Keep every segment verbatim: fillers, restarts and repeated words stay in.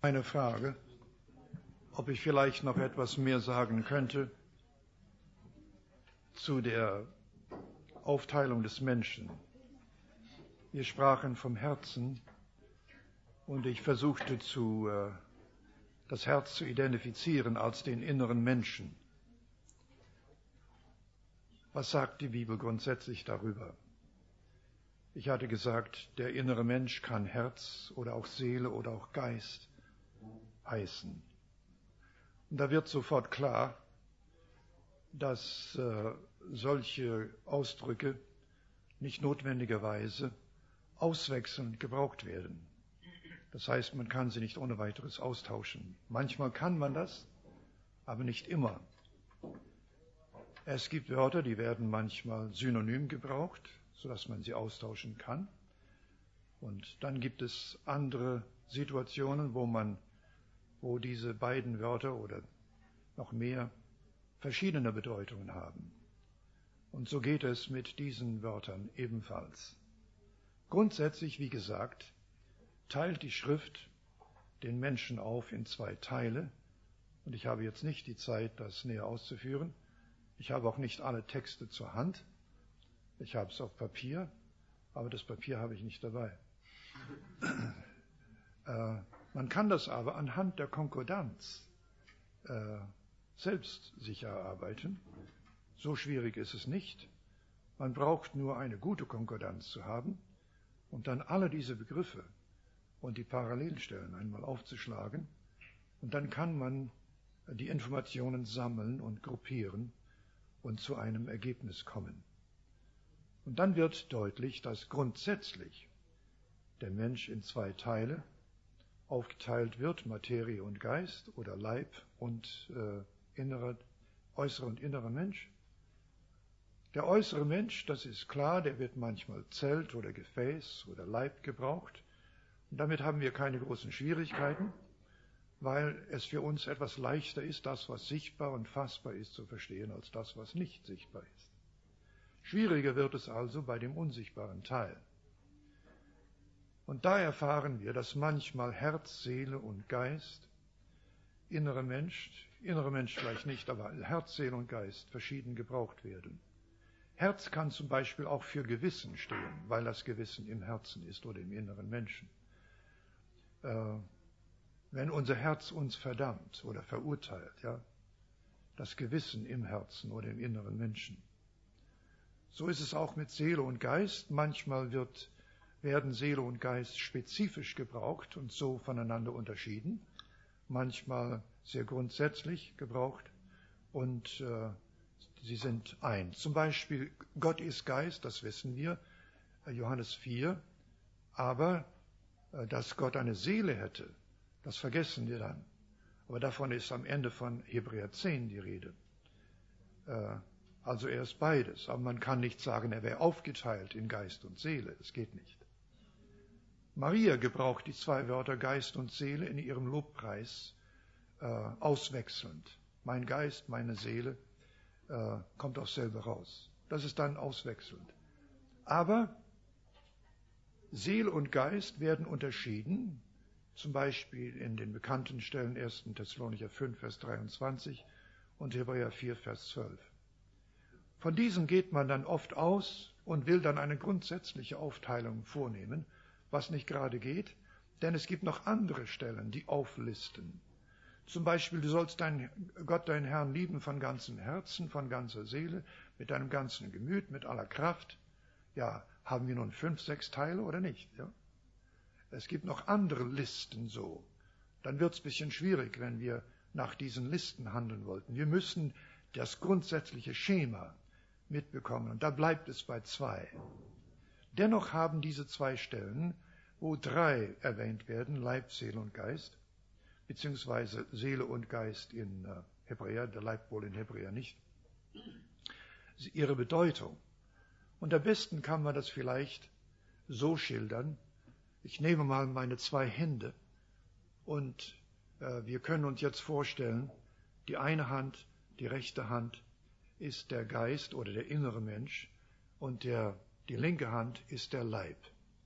Eine Frage, ob ich vielleicht noch etwas mehr sagen könnte zu der Aufteilung des Menschen. Wir sprachen vom Herzen und ich versuchte zu, äh, das Herz zu identifizieren als den inneren Menschen. Was sagt die Bibel grundsätzlich darüber? Ich hatte gesagt, der innere Mensch kann Herz oder auch Seele oder auch Geist heißen. Und da wird sofort klar, dass äh, solche Ausdrücke nicht notwendigerweise auswechselnd gebraucht werden. Das heißt, man kann sie nicht ohne weiteres austauschen. Manchmal kann man das, aber nicht immer. Es gibt Wörter, die werden manchmal synonym gebraucht, sodass man sie austauschen kann. Und dann gibt es andere Situationen, wo man, wo diese beiden Wörter oder noch mehr verschiedene Bedeutungen haben. Und so geht es mit diesen Wörtern ebenfalls. Grundsätzlich, wie gesagt, teilt die Schrift den Menschen auf in zwei Teile. Und ich habe jetzt nicht die Zeit, das näher auszuführen. Ich habe auch nicht alle Texte zur Hand. Ich habe es auf Papier, aber das Papier habe ich nicht dabei. äh, man kann das aber anhand der Konkordanz äh, selbst sich erarbeiten. So schwierig ist es nicht. Man braucht nur eine gute Konkordanz zu haben und dann alle diese Begriffe und die Parallelstellen einmal aufzuschlagen. Und dann kann man die Informationen sammeln und gruppieren und zu einem Ergebnis kommen. Und dann wird deutlich, dass grundsätzlich der Mensch in zwei Teile aufgeteilt wird, Materie und Geist oder Leib und äh, innerer, äußerer und innerer Mensch. Der äußere Mensch, das ist klar, der wird manchmal Zelt oder Gefäß oder Leib gebraucht. Und damit haben wir keine großen Schwierigkeiten, weil es für uns etwas leichter ist, das, was sichtbar und fassbar ist, zu verstehen, als das, was nicht sichtbar ist. Schwieriger wird es also bei dem unsichtbaren Teil. Und da erfahren wir, dass manchmal Herz, Seele und Geist, innerer Mensch, innerer Mensch vielleicht nicht, aber Herz, Seele und Geist verschieden gebraucht werden. Herz kann zum Beispiel auch für Gewissen stehen, weil das Gewissen im Herzen ist oder im inneren Menschen. Äh, wenn unser Herz uns verdammt oder verurteilt, ja, das Gewissen im Herzen oder im inneren Menschen. So ist es auch mit Seele und Geist. Manchmal wird, werden Seele und Geist spezifisch gebraucht und so voneinander unterschieden. Manchmal sehr grundsätzlich gebraucht und äh, sie sind eins. Zum Beispiel, Gott ist Geist, das wissen wir, Johannes vier. Aber äh, dass Gott eine Seele hätte, das vergessen wir dann. Aber davon ist am Ende von Hebräer zehn die Rede. Äh, Also er ist beides, aber man kann nicht sagen, er wäre aufgeteilt in Geist und Seele. Es geht nicht. Maria gebraucht die zwei Wörter Geist und Seele in ihrem Lobpreis äh, auswechselnd. Mein Geist, meine Seele äh, kommt auch selber raus. Das ist dann auswechselnd. Aber Seele und Geist werden unterschieden, zum Beispiel in den bekannten Stellen ersten Thessalonicher fünf, Vers dreiundzwanzig und Hebräer vier, Vers zwölf. Von diesen geht man dann oft aus und will dann eine grundsätzliche Aufteilung vornehmen, was nicht gerade geht, denn es gibt noch andere Stellen, die auflisten. Zum Beispiel, du sollst dein, Gott, deinen Herrn, lieben von ganzem Herzen, von ganzer Seele, mit deinem ganzen Gemüt, mit aller Kraft. Ja, haben wir nun fünf, sechs Teile oder nicht? Ja? Es gibt noch andere Listen so. Dann wird es ein bisschen schwierig, wenn wir nach diesen Listen handeln wollten. Wir müssen das grundsätzliche Schema mitbekommen. Und da bleibt es bei zwei. Dennoch haben diese zwei Stellen, wo drei erwähnt werden, Leib, Seele und Geist, beziehungsweise Seele und Geist in äh, Hebräer, der Leib wohl in Hebräer nicht, ihre Bedeutung. Und am besten kann man das vielleicht so schildern. Ich nehme mal meine zwei Hände und äh, wir können uns jetzt vorstellen, die eine Hand, die rechte Hand, ist der Geist oder der innere Mensch und der, die linke Hand ist der Leib.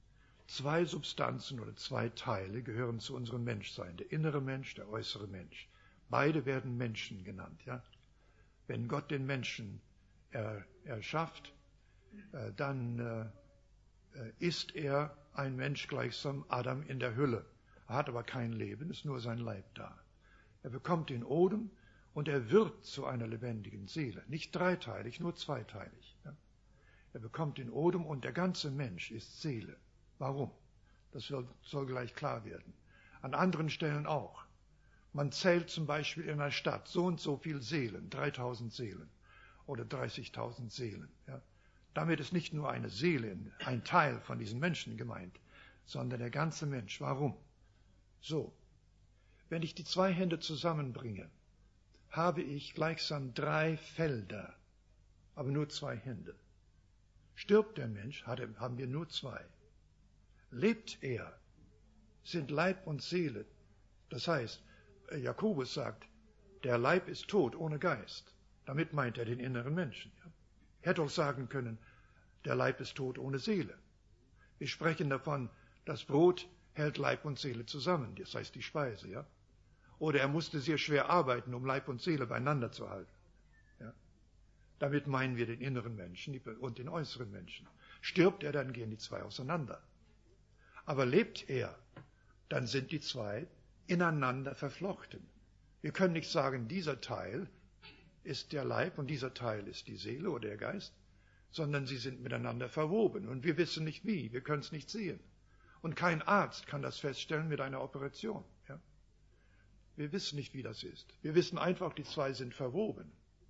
Zwei Substanzen oder zwei Teile gehören zu unserem Menschsein, der innere Mensch, der äußere Mensch. Beide werden Menschen genannt. Ja? Wenn Gott den Menschen er, erschafft, äh, dann äh, ist er ein Mensch gleichsam Adam in der Hülle. Er hat aber kein Leben, ist nur sein Leib da. Er bekommt den Odem und er wird zu einer lebendigen Seele. Nicht dreiteilig, nur zweiteilig. Ja? Er bekommt den Odem und der ganze Mensch ist Seele. Warum? Das soll, soll gleich klar werden. An anderen Stellen auch. Man zählt zum Beispiel in einer Stadt so und so viele Seelen, dreitausend Seelen oder dreißigtausend Seelen. Ja. Damit ist nicht nur eine Seele, ein Teil von diesen Menschen gemeint, sondern der ganze Mensch. Warum? So, wenn ich die zwei Hände zusammenbringe, habe ich gleichsam drei Felder, aber nur zwei Hände. Stirbt der Mensch, haben wir nur zwei. Lebt er, sind Leib und Seele. Das heißt, Jakobus sagt, der Leib ist tot ohne Geist. Damit meint er den inneren Menschen. Ja. Er hätte auch sagen können, der Leib ist tot ohne Seele. Wir sprechen davon, das Brot hält Leib und Seele zusammen, das heißt die Speise. Ja. Oder er musste sehr schwer arbeiten, um Leib und Seele beieinander zu halten. Ja. Damit meinen wir den inneren Menschen und den äußeren Menschen. Stirbt er, dann gehen die zwei auseinander. Aber lebt er, dann sind die zwei ineinander verflochten. Wir können nicht sagen, dieser Teil ist der Leib und dieser Teil ist die Seele oder der Geist, sondern sie sind miteinander verwoben. Und wir wissen nicht wie, wir können es nicht sehen. Und kein Arzt kann das feststellen mit einer Operation. Ja? Wir wissen nicht, wie das ist. Wir wissen einfach, die zwei sind verwoben.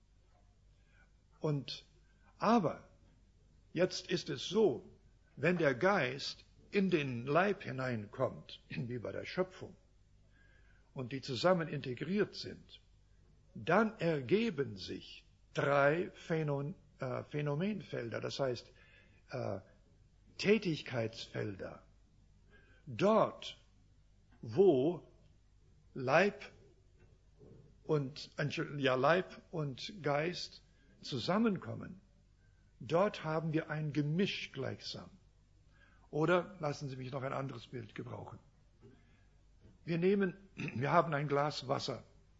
Und, aber, jetzt ist es so, wenn der Geist in den Leib hineinkommt, wie bei der Schöpfung, und die zusammen integriert sind, dann ergeben sich drei Phänomen, äh, Phänomenfelder, das heißt äh, Tätigkeitsfelder. Dort, wo Leib und, ja, Leib und Geist zusammenkommen, dort haben wir ein Gemisch gleichsam. Oder lassen Sie mich noch ein anderes Bild gebrauchen. Wir nehmen, wir haben ein Glas Wasser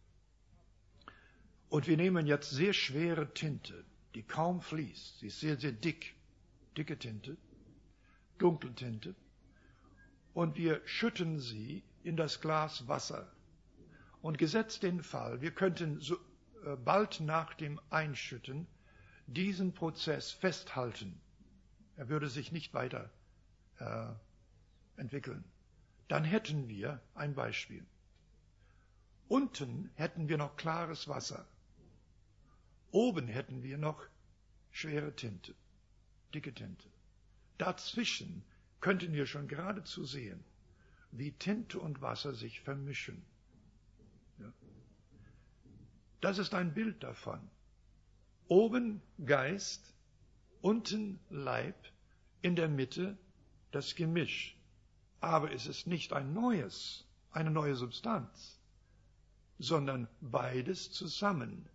und wir nehmen jetzt sehr schwere Tinte, die kaum fließt. Sie ist sehr, sehr dick, dicke Tinte, Dunkeltinte, und wir schütten sie in das Glas Wasser. Und gesetzt den Fall, wir könnten so, äh, bald nach dem Einschütten diesen Prozess festhalten. Er würde sich nicht weiter äh, entwickeln. Dann hätten wir ein Beispiel. Unten hätten wir noch klares Wasser. Oben hätten wir noch schwere Tinte, dicke Tinte. Dazwischen könnten wir schon geradezu sehen, wie Tinte und Wasser sich vermischen. Ja. Das ist ein Bild davon. Oben Geist, unten Leib, in der Mitte das Gemisch. Aber es ist nicht ein neues, eine neue Substanz, sondern beides zusammen.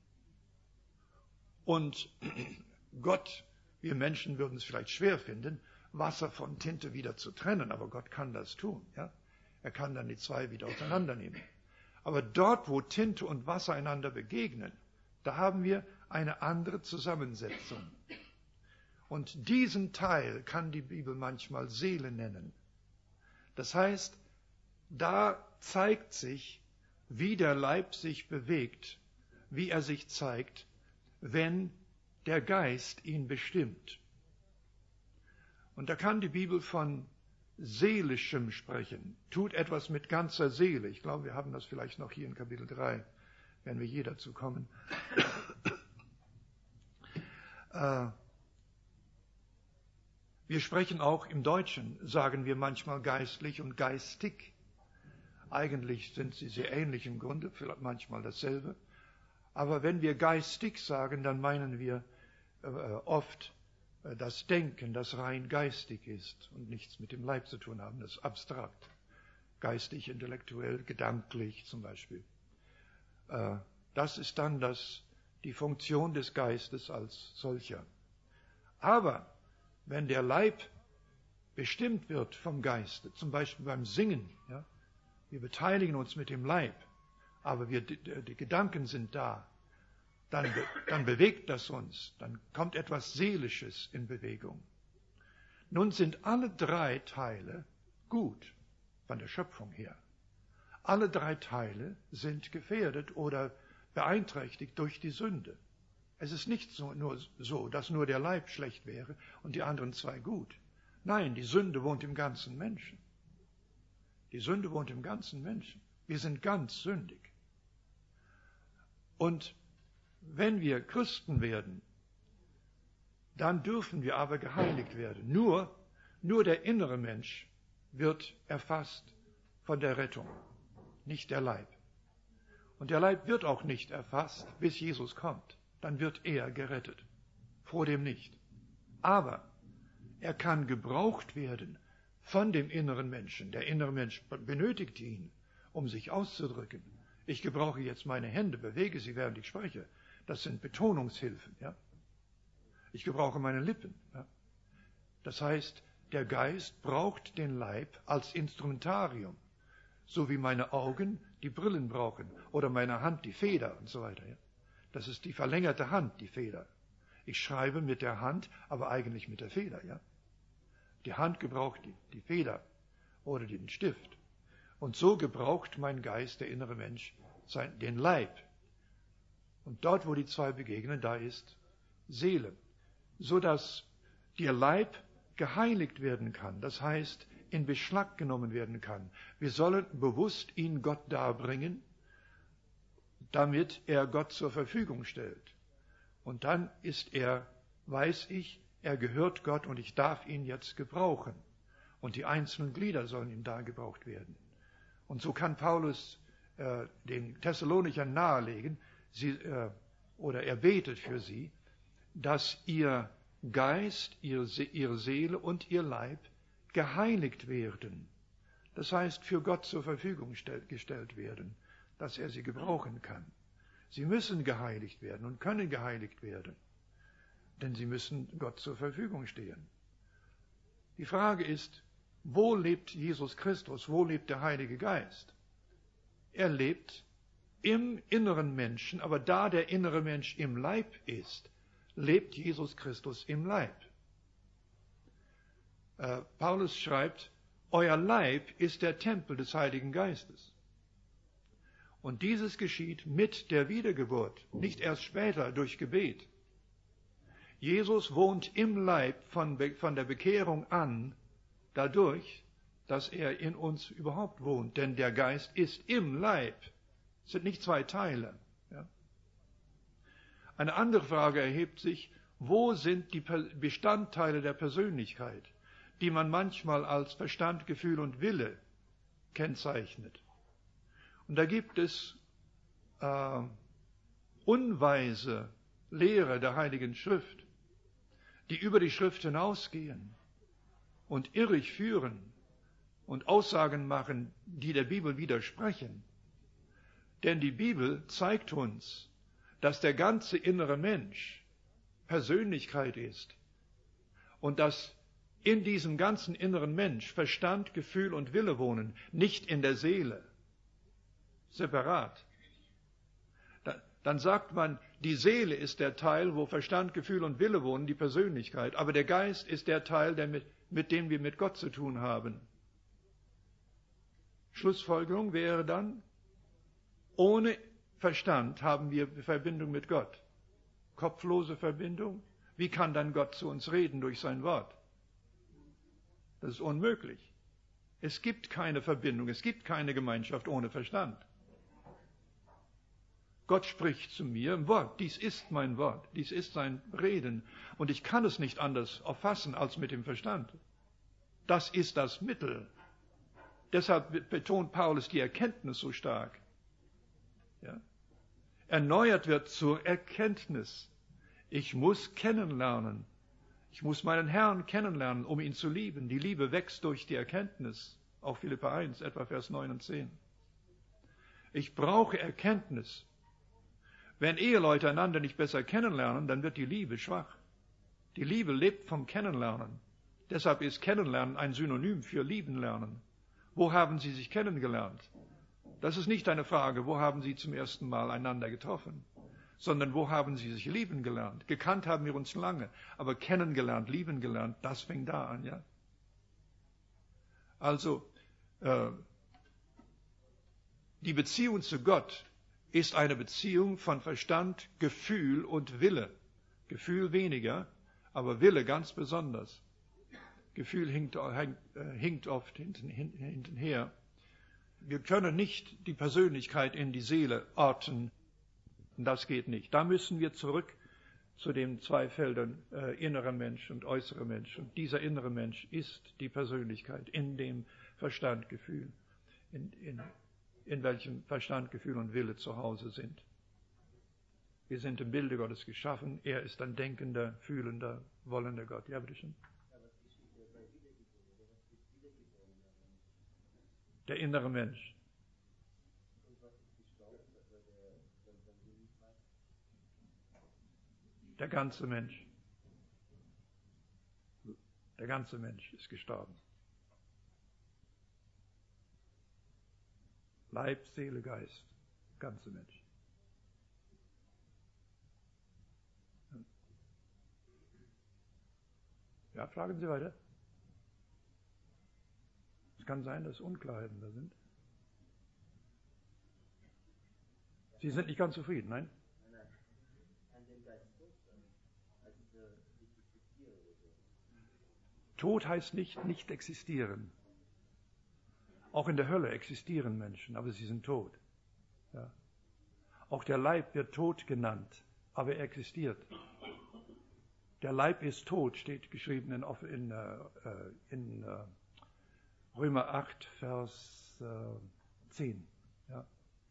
Und Gott, wir Menschen würden es vielleicht schwer finden, Wasser von Tinte wieder zu trennen, aber Gott kann das tun. Ja? Er kann dann die zwei wieder auseinandernehmen. Aber dort, wo Tinte und Wasser einander begegnen, da haben wir eine andere Zusammensetzung. Und diesen Teil kann die Bibel manchmal Seele nennen. Das heißt, da zeigt sich, wie der Leib sich bewegt, wie er sich zeigt, wenn der Geist ihn bestimmt. Und da kann die Bibel von Seelischem sprechen, tut etwas mit ganzer Seele. Ich glaube, wir haben das vielleicht noch hier in Kapitel drei, wenn wir hier dazu kommen. äh, Wir sprechen auch im Deutschen, sagen wir manchmal geistlich und geistig. Eigentlich sind sie sehr ähnlich im Grunde, vielleicht manchmal dasselbe. Aber wenn wir geistig sagen, dann meinen wir äh, oft äh, das Denken, das rein geistig ist und nichts mit dem Leib zu tun haben, das ist abstrakt. Geistig, intellektuell, gedanklich zum Beispiel. Äh, das ist dann das, die Funktion des Geistes als solcher. Aber wenn der Leib bestimmt wird vom Geiste, zum Beispiel beim Singen. Ja? Wir beteiligen uns mit dem Leib, aber wir, die, die Gedanken sind da. Dann, dann bewegt das uns, dann kommt etwas Seelisches in Bewegung. Nun sind alle drei Teile gut von der Schöpfung her. Alle drei Teile sind gefährdet oder beeinträchtigt durch die Sünde. Es ist nicht so, nur so, dass nur der Leib schlecht wäre und die anderen zwei gut. Nein, die Sünde wohnt im ganzen Menschen. Die Sünde wohnt im ganzen Menschen. Wir sind ganz sündig. Und wenn wir Christen werden, dann dürfen wir aber geheiligt werden. Nur, nur der innere Mensch wird erfasst von der Rettung, nicht der Leib. Und der Leib wird auch nicht erfasst, bis Jesus kommt. Dann wird er gerettet. Vor dem nicht. Aber er kann gebraucht werden von dem inneren Menschen. Der innere Mensch benötigt ihn, um sich auszudrücken. Ich gebrauche jetzt meine Hände, bewege sie, während ich spreche. Das sind Betonungshilfen. Ja? Ich gebrauche meine Lippen. Ja? Das heißt, der Geist braucht den Leib als Instrumentarium, so wie meine Augen die Brillen brauchen oder meine Hand die Feder und so weiter. Ja? Das ist die verlängerte Hand, die Feder. Ich schreibe mit der Hand, aber eigentlich mit der Feder. Ja? Die Hand gebraucht die, die Feder oder den Stift. Und so gebraucht mein Geist, der innere Mensch, sein, den Leib. Und dort, wo die zwei begegnen, da ist Seele, so dass der Leib geheiligt werden kann. Das heißt, in Beschlag genommen werden kann. Wir sollen bewusst ihn Gott darbringen, damit er Gott zur Verfügung stellt. Und dann ist er, weiß ich, er gehört Gott und ich darf ihn jetzt gebrauchen. Und die einzelnen Glieder sollen ihm da gebraucht werden. Und so kann Paulus äh, den Thessalonichern nahelegen, sie, äh, oder er betet für sie, dass ihr Geist, ihr, ihre Seele und ihr Leib geheiligt werden. Das heißt, für Gott zur Verfügung stell, gestellt werden, dass er sie gebrauchen kann. Sie müssen geheiligt werden und können geheiligt werden, denn sie müssen Gott zur Verfügung stehen. Die Frage ist, wo lebt Jesus Christus, wo lebt der Heilige Geist? Er lebt im inneren Menschen, aber da der innere Mensch im Leib ist, lebt Jesus Christus im Leib. Äh, Paulus schreibt, euer Leib ist der Tempel des Heiligen Geistes. Und dieses geschieht mit der Wiedergeburt, nicht erst später durch Gebet. Jesus wohnt im Leib von, von der Bekehrung an, dadurch, dass er in uns überhaupt wohnt. Denn der Geist ist im Leib. Es sind nicht zwei Teile. Ja? Eine andere Frage erhebt sich, wo sind die Bestandteile der Persönlichkeit, die man manchmal als Verstand, Gefühl und Wille kennzeichnet? Und da gibt es äh, unweise Lehre der Heiligen Schrift, die über die Schrift hinausgehen und irrig führen und Aussagen machen, die der Bibel widersprechen. Denn die Bibel zeigt uns, dass der ganze innere Mensch Persönlichkeit ist und dass in diesem ganzen inneren Mensch Verstand, Gefühl und Wille wohnen, nicht in der Seele, separat. Dann sagt man, die Seele ist der Teil, wo Verstand, Gefühl und Wille wohnen, die Persönlichkeit, aber der Geist ist der Teil, der mit, mit dem wir mit Gott zu tun haben. Schlussfolgerung wäre dann, ohne Verstand haben wir Verbindung mit Gott. Kopflose Verbindung. Wie kann dann Gott zu uns reden durch sein Wort? Das ist unmöglich. Es gibt keine Verbindung, es gibt keine Gemeinschaft ohne Verstand. Gott spricht zu mir im Wort. Dies ist mein Wort, dies ist sein Reden. Und ich kann es nicht anders erfassen als mit dem Verstand. Das ist das Mittel. Deshalb betont Paulus die Erkenntnis so stark. Ja? Erneuert wird zur Erkenntnis. Ich muss kennenlernen. Ich muss meinen Herrn kennenlernen, um ihn zu lieben. Die Liebe wächst durch die Erkenntnis. Auch Philipper eins, etwa Vers neun und zehn. Ich brauche Erkenntnis. Wenn Eheleute einander nicht besser kennenlernen, dann wird die Liebe schwach. Die Liebe lebt vom Kennenlernen. Deshalb ist Kennenlernen ein Synonym für Lieben lernen. Wo haben Sie sich kennengelernt? Das ist nicht eine Frage, wo haben Sie zum ersten Mal einander getroffen, sondern wo haben Sie sich lieben gelernt? Gekannt haben wir uns lange, aber kennengelernt, lieben gelernt, das fängt da an, ja? Also, äh, die Beziehung zu Gott ist eine Beziehung von Verstand, Gefühl und Wille. Gefühl weniger, aber Wille ganz besonders. Gefühl hinkt, hinkt, hinkt oft hinten, hinten her. Wir können nicht die Persönlichkeit in die Seele orten. Das geht nicht. Da müssen wir zurück zu den zwei Feldern, äh, innerer Mensch und äußerer Mensch. Und dieser innere Mensch ist die Persönlichkeit in dem Verstand, Gefühl, in, in, in welchem Verstand, Gefühl und Wille zu Hause sind. Wir sind im Bilde Gottes geschaffen. Er ist ein denkender, fühlender, wollender Gott. Ja, bitte schön. Der innere Mensch. Der ganze Mensch. Der ganze Mensch ist gestorben. Leib, Seele, Geist. Ganze Mensch. Ja, fragen Sie weiter. Es kann sein, dass Unklarheiten da sind. Sie sind nicht ganz zufrieden, nein? Tod heißt nicht nicht existieren. Auch in der Hölle existieren Menschen, aber sie sind tot. Ja. Auch der Leib wird tot genannt, aber er existiert. Der Leib ist tot, steht geschrieben in, in, in, in Römer acht, Vers zehn. Ja.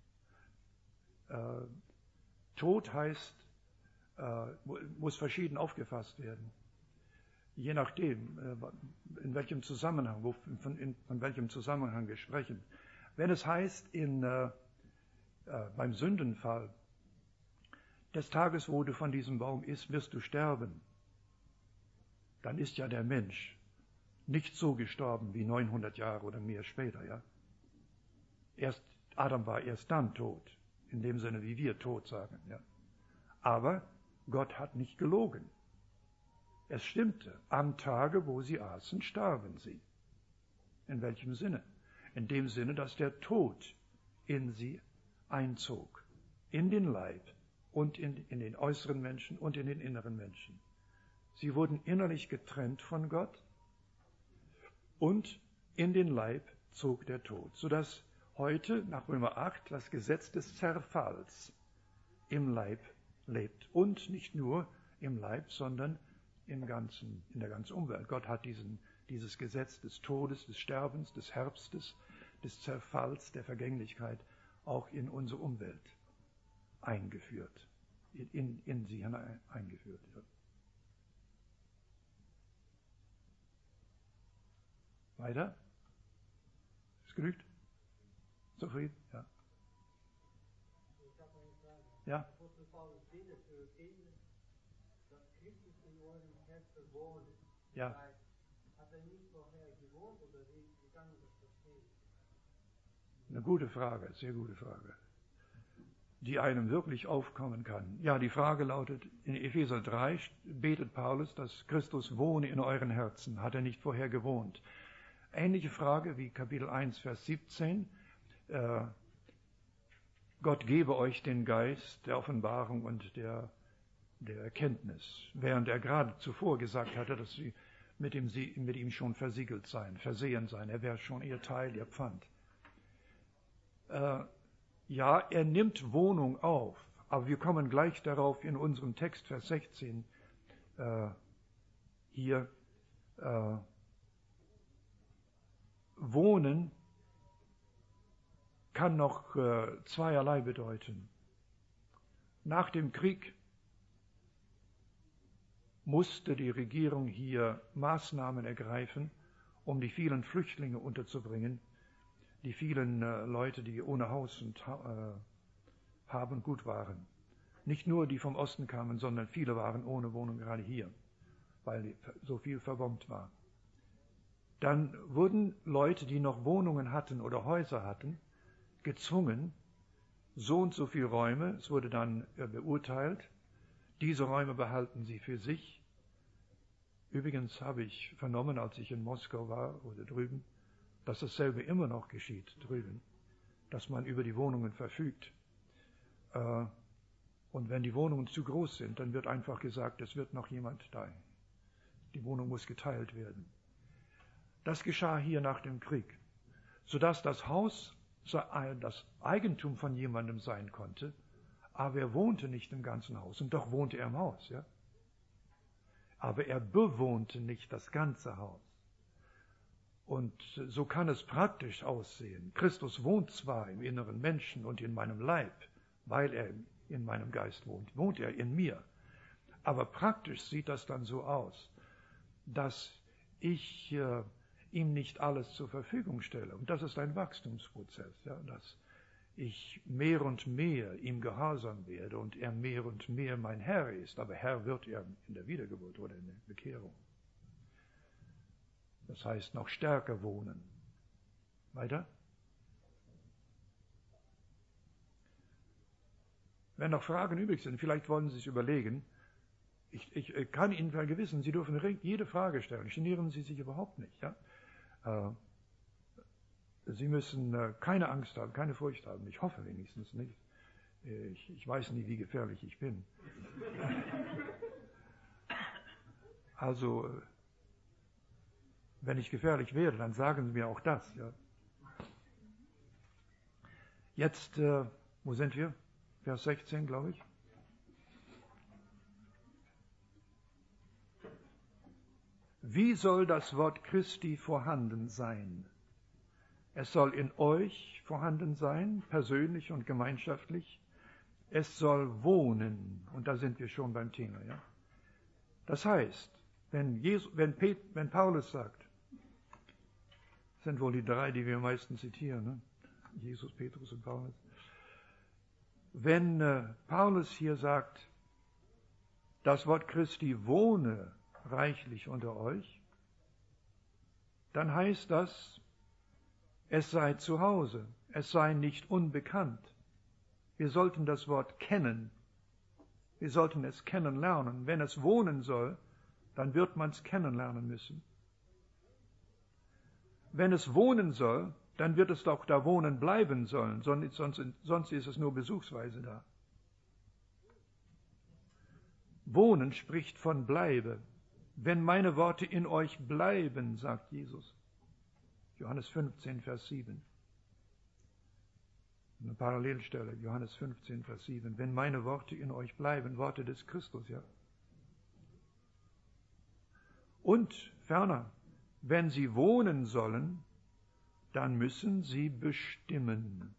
Äh, Tod heißt, äh, muss verschieden aufgefasst werden. Je nachdem, äh, in welchem Zusammenhang, wo, von, in, von welchem Zusammenhang wir sprechen. Wenn es heißt, in, äh, äh, beim Sündenfall, des Tages, wo du von diesem Baum isst, wirst du sterben, dann ist ja der Mensch nicht so gestorben wie neunhundert Jahre oder mehr später, ja. Erst, Adam war erst dann tot, in dem Sinne, wie wir tot sagen, ja. Aber Gott hat nicht gelogen. Es stimmte, am Tage, wo sie aßen, starben sie. In welchem Sinne? In dem Sinne, dass der Tod in sie einzog, in den Leib und in, in den äußeren Menschen und in den inneren Menschen. Sie wurden innerlich getrennt von Gott und in den Leib zog der Tod, sodass heute nach Römer acht das Gesetz des Zerfalls im Leib lebt. Und nicht nur im Leib, sondern im ganzen, in der ganzen Umwelt. Gott hat diesen, dieses Gesetz des Todes, des Sterbens, des Herbstes, des Zerfalls, der Vergänglichkeit auch in unsere Umwelt eingeführt, in, in, in sie hinein eingeführt. Ja. Weiter? Ist genügt? Zufrieden? Ja. Ja. Apostel Paulus redet für Epheser, dass Christus in eurem Herzen wohnt. Ja. Hat er nicht vorher gewohnt oder wie, wie kann man das verstehen? Eine gute Frage, sehr gute Frage, die einem wirklich aufkommen kann. Ja, die Frage lautet, in Epheser drei betet Paulus, dass Christus wohne in euren Herzen. Hat er nicht vorher gewohnt? Ähnliche Frage wie Kapitel eins, Vers siebzehn. Äh, Gott gebe euch den Geist der Offenbarung und der, der Erkenntnis, während er gerade zuvor gesagt hatte, dass sie mit ihm, sie mit ihm schon versiegelt seien, versehen seien. Er wäre schon ihr Teil, ihr Pfand. Äh, ja, er nimmt Wohnung auf, aber wir kommen gleich darauf in unserem Text, Vers sechzehn, äh, hier, äh, Wohnen kann noch äh, zweierlei bedeuten. Nach dem Krieg musste die Regierung hier Maßnahmen ergreifen, um die vielen Flüchtlinge unterzubringen, die vielen äh, Leute, die ohne Haus und ha- äh, Hab und Gut waren. Nicht nur die vom Osten kamen, sondern viele waren ohne Wohnung gerade hier, weil so viel verbombt war. dann wurden Leute, die noch Wohnungen hatten oder Häuser hatten, gezwungen, so und so viele Räume, es wurde dann äh, beurteilt, diese Räume behalten sie für sich. Übrigens habe ich vernommen, als ich in Moskau war oder drüben, dass dasselbe immer noch geschieht drüben, dass man über die Wohnungen verfügt. Äh, und wenn die Wohnungen zu groß sind, dann wird einfach gesagt, es wird noch jemand da. Die Wohnung muss geteilt werden. Das geschah hier nach dem Krieg, sodass das Haus das Eigentum von jemandem sein konnte, aber er wohnte nicht im ganzen Haus. Und doch wohnte er im Haus, ja. Aber er bewohnte nicht das ganze Haus. Und so kann es praktisch aussehen. Christus wohnt zwar im inneren Menschen und in meinem Leib, weil er in meinem Geist wohnt, wohnt er in mir. Aber praktisch sieht das dann so aus, dass ich äh, ihm nicht alles zur Verfügung stelle. Und das ist ein Wachstumsprozess, ja, dass ich mehr und mehr ihm gehorsam werde und er mehr und mehr mein Herr ist. Aber Herr wird er in der Wiedergeburt oder in der Bekehrung. Das heißt, noch stärker wohnen. Weiter? Wenn noch Fragen übrig sind, vielleicht wollen Sie es überlegen. Ich, ich kann Ihnen vergewissen, Sie dürfen jede Frage stellen. Genieren Sie sich überhaupt nicht. Ja? Äh, Sie müssen äh, keine Angst haben, keine Furcht haben. Ich hoffe wenigstens nicht. Ich, ich weiß nie, wie gefährlich ich bin. Also, wenn ich gefährlich werde, dann sagen Sie mir auch das. Ja? Jetzt, äh, wo sind wir? Vers sechzehn, glaube ich. Wie soll das Wort Christi vorhanden sein? Es soll in euch vorhanden sein, persönlich und gemeinschaftlich. Es soll wohnen, und da sind wir schon beim Thema. Ja? Das heißt, wenn, Jesus, wenn, Pet, wenn Paulus sagt, das sind wohl die drei, die wir am meisten zitieren, ne? Jesus, Petrus und Paulus. Wenn äh, Paulus hier sagt, das Wort Christi wohne reichlich unter euch, dann heißt das, es sei zu Hause, es sei nicht unbekannt. Wir sollten das Wort kennen, wir sollten es kennenlernen. Wenn es wohnen soll, dann wird man es kennenlernen müssen. Wenn es wohnen soll, dann wird es doch da wohnen bleiben sollen, sonst, sonst, sonst ist es nur besuchsweise da. Wohnen spricht von bleibe. Wenn meine Worte in euch bleiben, sagt Jesus. Johannes fünfzehn, Vers sieben. Eine Parallelstelle, Johannes fünfzehn, Vers sieben. Wenn meine Worte in euch bleiben, Worte des Christus, ja. Und ferner, wenn sie wohnen sollen, dann müssen sie bestimmen.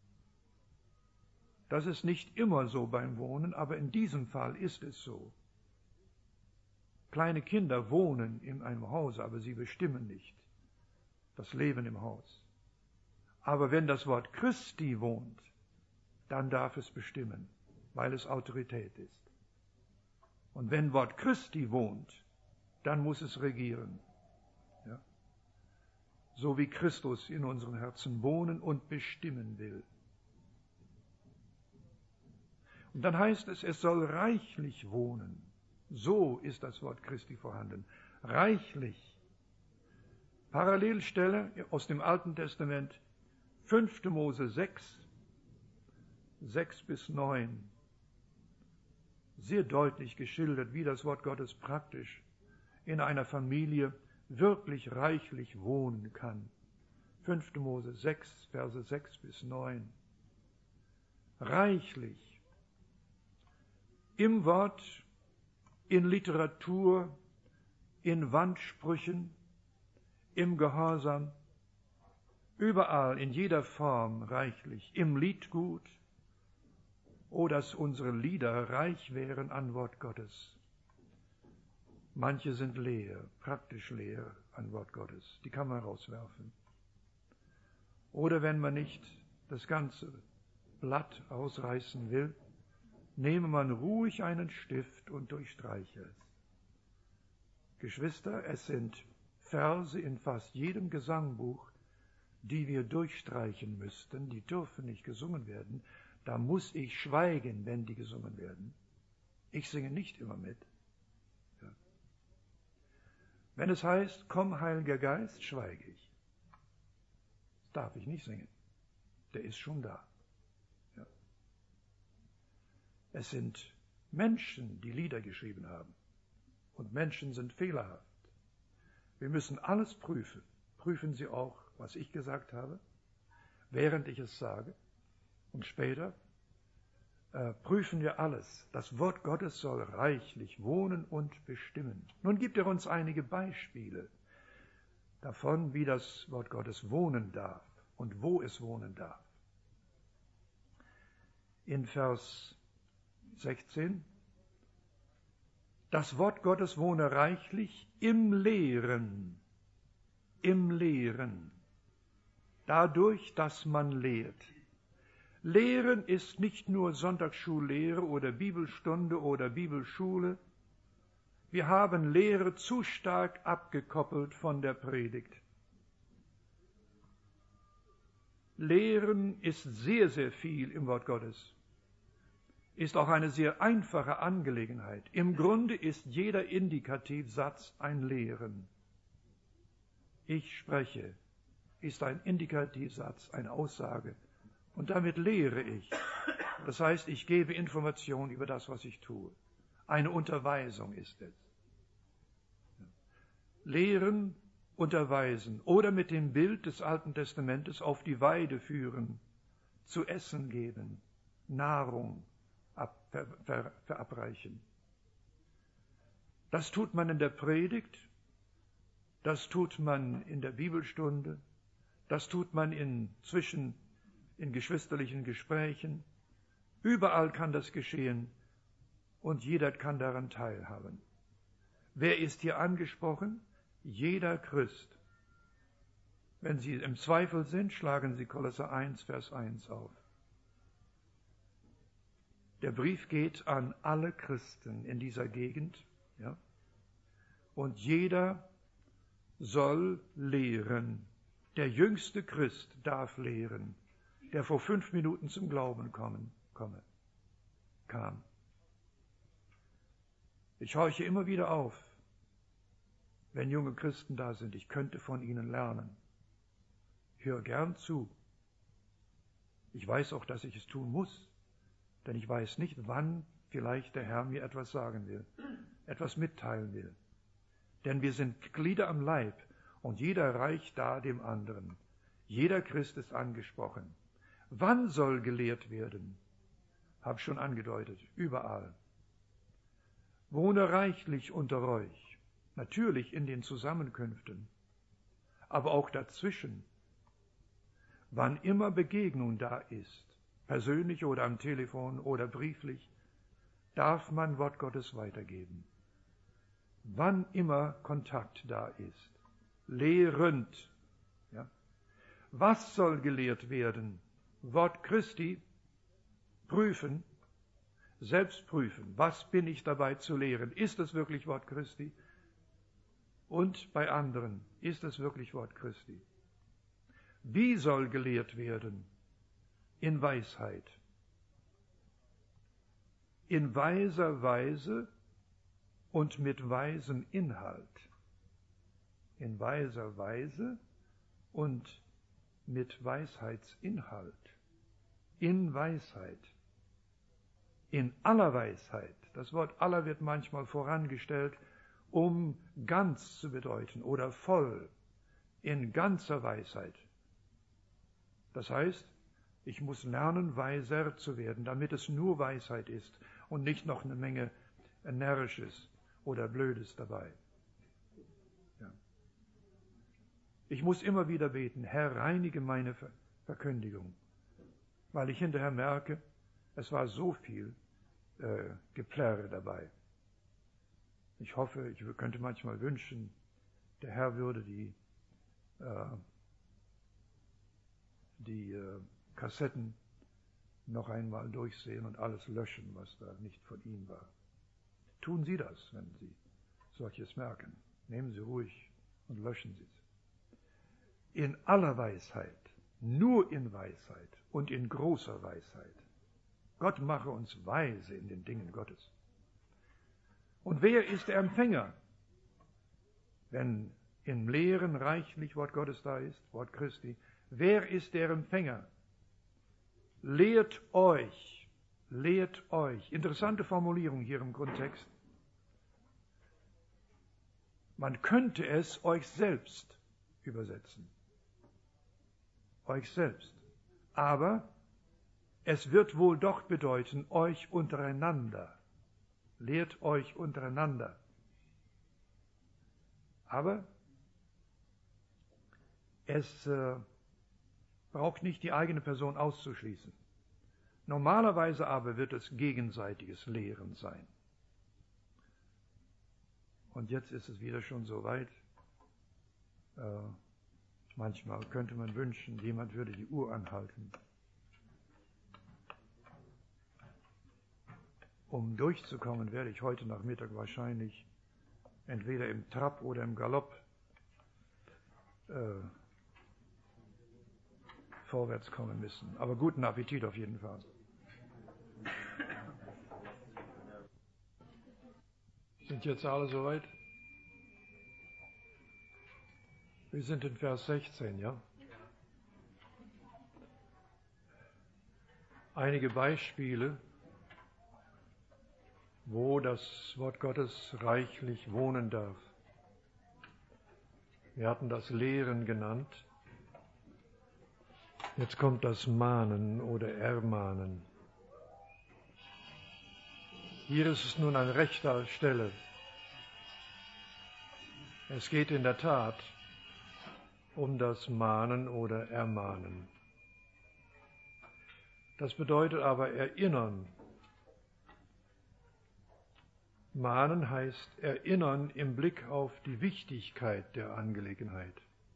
Das ist nicht immer so beim Wohnen, aber in diesem Fall ist es so. Kleine Kinder wohnen in einem Haus, aber sie bestimmen nicht das Leben im Haus. Aber wenn das Wort Christi wohnt, dann darf es bestimmen, weil es Autorität ist. Und wenn Wort Christi wohnt, dann muss es regieren. Ja? So wie Christus in unseren Herzen wohnen und bestimmen will. Und dann heißt es, es soll reichlich wohnen. So ist das Wort Christi vorhanden. Reichlich. Parallelstelle aus dem Alten Testament, fünfte Mose sechs, sechs bis neun. Sehr deutlich geschildert, wie das Wort Gottes praktisch in einer Familie wirklich reichlich wohnen kann. fünfte Mose sechs, Verse sechs bis neun. Reichlich. Im Wort, in Literatur, in Wandsprüchen, im Gehorsam, überall, in jeder Form reichlich, im Liedgut, oh, dass unsere Lieder reich wären an Wort Gottes. Manche sind leer, praktisch leer an Wort Gottes, die kann man rauswerfen. Oder wenn man nicht das ganze Blatt ausreißen will, nehme man ruhig einen Stift und durchstreiche es. Geschwister, es sind Verse in fast jedem Gesangbuch, die wir durchstreichen müssten, die dürfen nicht gesungen werden. Da muss ich schweigen, wenn die gesungen werden. Ich singe nicht immer mit. Ja. Wenn es heißt, komm, Heiliger Geist, schweige ich. Das darf ich nicht singen. Der ist schon da. Ja. Es sind Menschen, die Lieder geschrieben haben. Und Menschen sind fehlerhaft. Wir müssen alles prüfen. Prüfen Sie auch, was ich gesagt habe, während ich es sage. Und später äh, prüfen wir alles. Das Wort Gottes soll reichlich wohnen und bestimmen. Nun gibt er uns einige Beispiele davon, wie das Wort Gottes wohnen darf und wo es wohnen darf. In Vers sechzehn: Das Wort Gottes wohne reichlich im Lehren, im Lehren, dadurch, dass man lehrt. Lehren ist nicht nur Sonntagsschullehre oder Bibelstunde oder Bibelschule. Wir haben Lehre zu stark abgekoppelt von der Predigt. Lehren ist sehr, sehr viel im Wort Gottes. Ist auch eine sehr einfache Angelegenheit. Im Grunde ist jeder Indikativsatz ein Lehren. Ich spreche ist ein Indikativsatz, eine Aussage. Und damit lehre ich. Das heißt, ich gebe Informationen über das, was ich tue. Eine Unterweisung ist es. Lehren, unterweisen oder mit dem Bild des Alten Testamentes auf die Weide führen, zu essen geben, Nahrung ab, ver, ver, verabreichen. Das tut man in der Predigt, das tut man in der Bibelstunde, das tut man in zwischen in geschwisterlichen Gesprächen. Überall kann das geschehen und jeder kann daran teilhaben. Wer ist hier angesprochen? Jeder Christ. Wenn Sie im Zweifel sind, schlagen Sie Kolosser eins, Vers eins auf. Der Brief geht an alle Christen in dieser Gegend, ja? Und jeder soll lehren. Der jüngste Christ darf lehren, der vor fünf Minuten zum Glauben kommen, komme, kam. Ich horche immer wieder auf, wenn junge Christen da sind. Ich könnte von ihnen lernen. Ich höre gern zu. Ich weiß auch, dass ich es tun muss, denn ich weiß nicht, wann vielleicht der Herr mir etwas sagen will, etwas mitteilen will. Denn wir sind Glieder am Leib und jeder reicht da dem anderen. Jeder Christ ist angesprochen. Wann soll gelehrt werden? Hab schon angedeutet, überall. Wohne reichlich unter euch, natürlich in den Zusammenkünften, aber auch dazwischen. Wann immer Begegnung da ist, persönlich oder am Telefon oder brieflich, darf man Wort Gottes weitergeben. Wann immer Kontakt da ist, lehrend. Ja. Was soll gelehrt werden? Wort Christi, prüfen, selbst prüfen. Was bin ich dabei zu lehren? Ist es wirklich Wort Christi? Und bei anderen, ist es wirklich Wort Christi? Wie soll gelehrt werden? In Weisheit. In weiser Weise und mit weisem Inhalt. In weiser Weise und mit Weisheitsinhalt. In Weisheit. In aller Weisheit. Das Wort aller wird manchmal vorangestellt, um ganz zu bedeuten oder voll. In ganzer Weisheit. Das heißt, ich muss lernen, weiser zu werden, damit es nur Weisheit ist und nicht noch eine Menge Närrisches oder Blödes dabei. Ja. Ich muss immer wieder beten, Herr, reinige meine Verkündigung, weil ich hinterher merke, es war so viel äh, Geplärre dabei. Ich hoffe, ich könnte manchmal wünschen, der Herr würde die, äh, die äh, Kassetten noch einmal durchsehen und alles löschen, was da nicht von ihm war. Tun Sie das, wenn Sie solches merken. Nehmen Sie ruhig und löschen sie es. In aller Weisheit, nur in Weisheit und in großer Weisheit. Gott mache uns weise in den Dingen Gottes. Und wer ist der Empfänger? Wenn im Lehren reichlich Wort Gottes da ist, Wort Christi, wer ist der Empfänger? Lehrt euch, lehrt euch. Interessante Formulierung hier im Grundtext. Man könnte es euch selbst übersetzen. Euch selbst. Aber es wird wohl doch bedeuten, euch untereinander. Lehrt euch untereinander. Aber es äh, braucht nicht die eigene Person auszuschließen. Normalerweise aber wird es gegenseitiges Lehren sein. Und jetzt ist es wieder schon so weit. Äh, manchmal könnte man wünschen, jemand würde die Uhr anhalten. Um durchzukommen, werde ich heute Nachmittag wahrscheinlich entweder im Trab oder im Galopp äh, vorwärts kommen müssen. Aber guten Appetit auf jeden Fall. Sind jetzt alle soweit? Wir sind in Vers sechzehn, ja? Einige Beispiele, wo das Wort Gottes reichlich wohnen darf. Wir hatten das Lehren genannt. Jetzt kommt das Mahnen oder Ermahnen. Hier ist es nun an rechter Stelle. Es geht in der Tat um das Mahnen oder Ermahnen. Das bedeutet aber erinnern. Mahnen heißt erinnern im Blick auf die Wichtigkeit der Angelegenheit.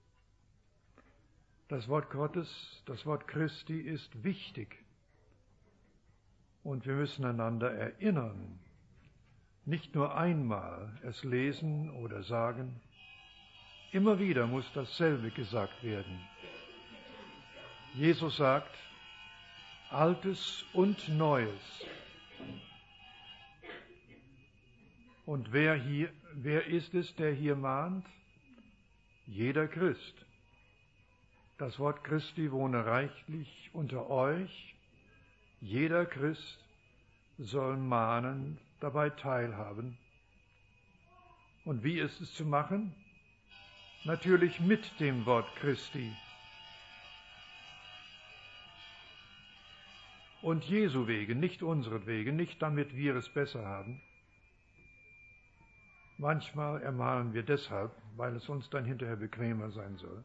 Das Wort Gottes, das Wort Christi ist wichtig. Und wir müssen einander erinnern. Nicht nur einmal es lesen oder sagen. Immer wieder muss dasselbe gesagt werden. Jesus sagt, Altes und Neues. Und wer hier, wer ist es, der hier mahnt? Jeder Christ. Das Wort Christi wohne reichlich unter euch. Jeder Christ soll mahnen, dabei teilhaben. Und wie ist es zu machen? Natürlich mit dem Wort Christi. Und Jesu wegen, nicht unseren nicht damit wir es besser haben. Manchmal ermahnen wir deshalb, weil es uns dann hinterher bequemer sein soll.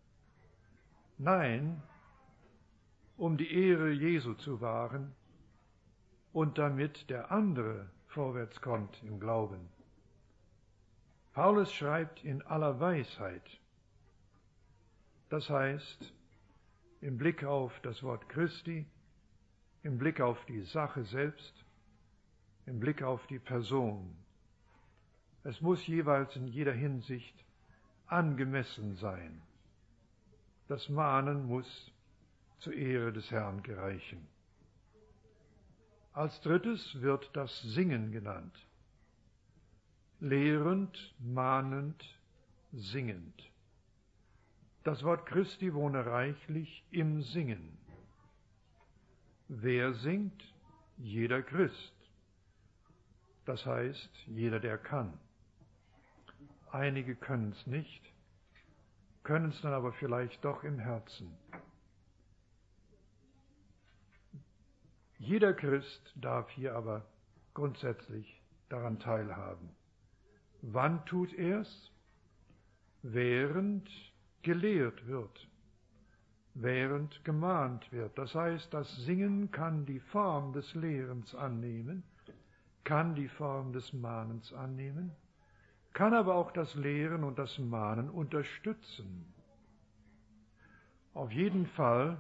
Nein, um die Ehre Jesu zu wahren und damit der andere vorwärts kommt im Glauben. Paulus schreibt in aller Weisheit. Das heißt, im Blick auf das Wort Christi, im Blick auf die Sache selbst, im Blick auf die Person. Es muss jeweils in jeder Hinsicht angemessen sein. Das Mahnen muss zur Ehre des Herrn gereichen. Als drittes wird das Singen genannt. Lehrend, mahnend, singend. Das Wort Christi wohne reichlich im Singen. Wer singt? Jeder Christ. Das heißt, jeder, der kann. Einige können es nicht, können es dann aber vielleicht doch im Herzen. Jeder Christ darf hier aber grundsätzlich daran teilhaben. Wann tut er es? Während gelehrt wird, während gemahnt wird. Das heißt, das Singen kann die Form des Lehrens annehmen, kann die Form des Mahnens annehmen, kann aber auch das Lehren und das Mahnen unterstützen. Auf jeden Fall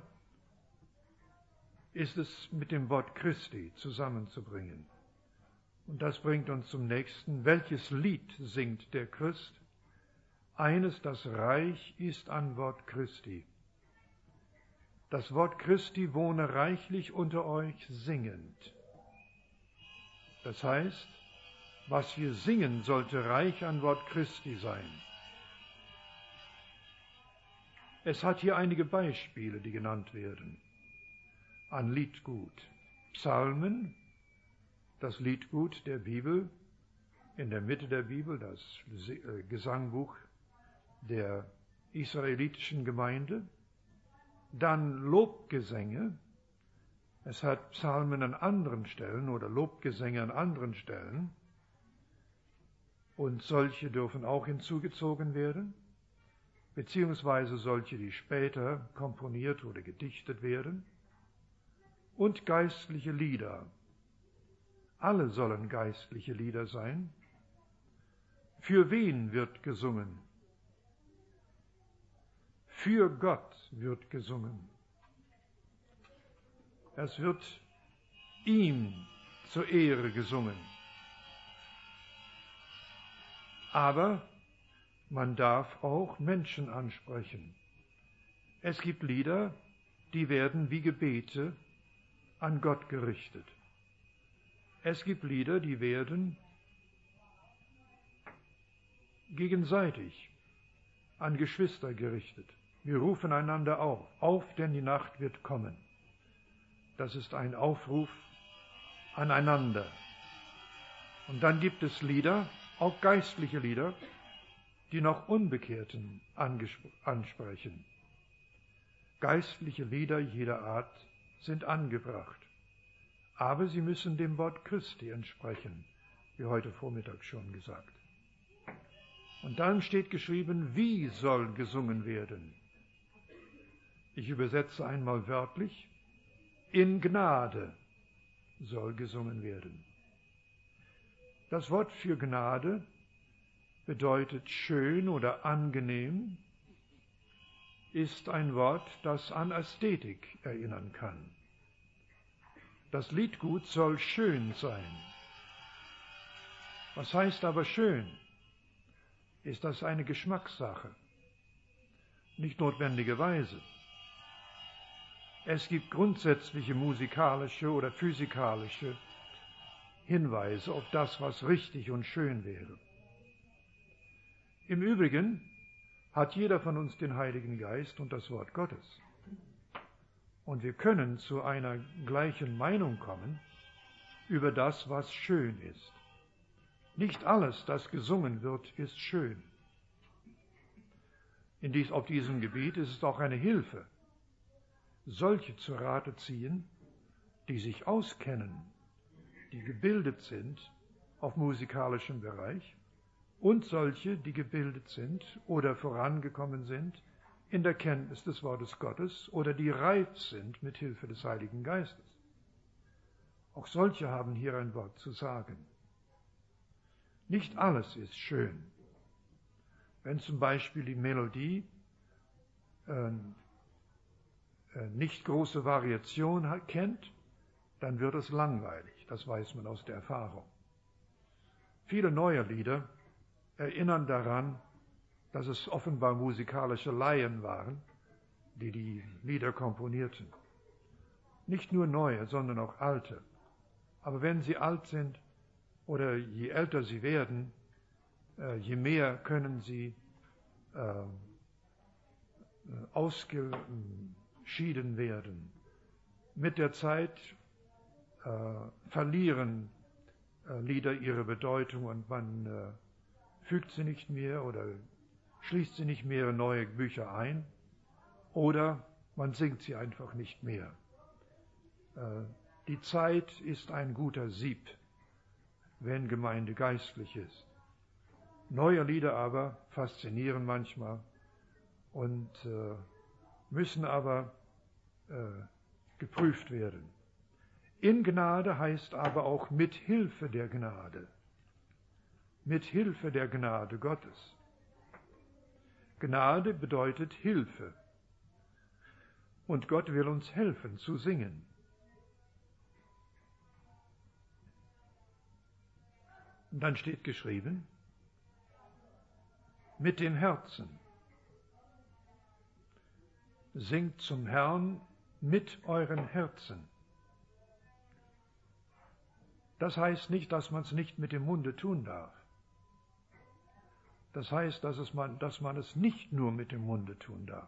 ist es mit dem Wort Christi zusammenzubringen. Und das bringt uns zum nächsten. Welches Lied singt der Christ? eines, das reich ist an Wort Christi. Das Wort Christi wohne reichlich unter euch singend. Das heißt, was wir singen, sollte reich an Wort Christi sein. Es hat hier einige Beispiele, die genannt werden, an Liedgut. Psalmen, das Liedgut der Bibel, in der Mitte der Bibel, das Gesangbuch der israelitischen Gemeinde. Dann Lobgesänge. Es hat Psalmen an anderen Stellen oder Lobgesänge an anderen Stellen. Und solche dürfen auch hinzugezogen werden, beziehungsweise solche, die später komponiert oder gedichtet werden. Und geistliche Lieder. Alle sollen geistliche Lieder sein. Für wen wird gesungen? Für Gott wird gesungen. Es wird ihm zur Ehre gesungen. Aber man darf auch Menschen ansprechen. Es gibt Lieder, die werden wie Gebete an Gott gerichtet. Es gibt Lieder, die werden gegenseitig an Geschwister gerichtet. Wir rufen einander auf, auf, denn die Nacht wird kommen. Das ist ein Aufruf aneinander. Und dann gibt es Lieder, auch geistliche Lieder, die noch Unbekehrten ansprechen. Geistliche Lieder jeder Art sind angebracht, aber sie müssen dem Wort Christi entsprechen, wie heute Vormittag schon gesagt. Und dann steht geschrieben, wie soll gesungen werden? Ich übersetze einmal wörtlich, in Gnade soll gesungen werden. Das Wort für Gnade bedeutet schön oder angenehm, ist ein Wort, das an Ästhetik erinnern kann. Das Liedgut soll schön sein. Was heißt aber schön? Ist das eine Geschmackssache? Nicht notwendigerweise. Es gibt grundsätzliche musikalische oder physikalische Hinweise auf das, was richtig und schön wäre. Im Übrigen hat jeder von uns den Heiligen Geist und das Wort Gottes. Und wir können zu einer gleichen Meinung kommen über das, was schön ist. Nicht alles, das gesungen wird, ist schön. In dies, auf diesem Gebiet ist es auch eine Hilfe, solche zu Rate ziehen, die sich auskennen, die gebildet sind auf musikalischem Bereich und solche, die gebildet sind oder vorangekommen sind in der Kenntnis des Wortes Gottes oder die reif sind mit Hilfe des Heiligen Geistes. Auch solche haben hier ein Wort zu sagen. Nicht alles ist schön. Wenn zum Beispiel die Melodie äh, äh, nicht große Variation hat, kennt, dann wird es langweilig. Das weiß man aus der Erfahrung. Viele neue Lieder erinnern daran, dass es offenbar musikalische Laien waren, die die Lieder komponierten. Nicht nur neue, sondern auch alte. Aber wenn sie alt sind oder je älter sie werden, äh, je mehr können sie äh, ausgeschieden werden. Mit der Zeit äh, verlieren äh, Lieder ihre Bedeutung und man äh, fügt sie nicht mehr oder schließt sie nicht mehr in neue Bücher ein oder man singt sie einfach nicht mehr. Äh, die Zeit ist ein guter Sieb, wenn Gemeinde geistlich ist. Neue Lieder aber faszinieren manchmal und äh, müssen aber äh, geprüft werden. In Gnade heißt aber auch mit Hilfe der Gnade. Mit Hilfe der Gnade Gottes. Gnade bedeutet Hilfe. Und Gott will uns helfen zu singen. Und dann steht geschrieben, mit dem Herzen. Singt zum Herrn mit euren Herzen. Das heißt nicht, dass man es nicht mit dem Munde tun darf. Das heißt, dass, es man, dass man es nicht nur mit dem Munde tun darf.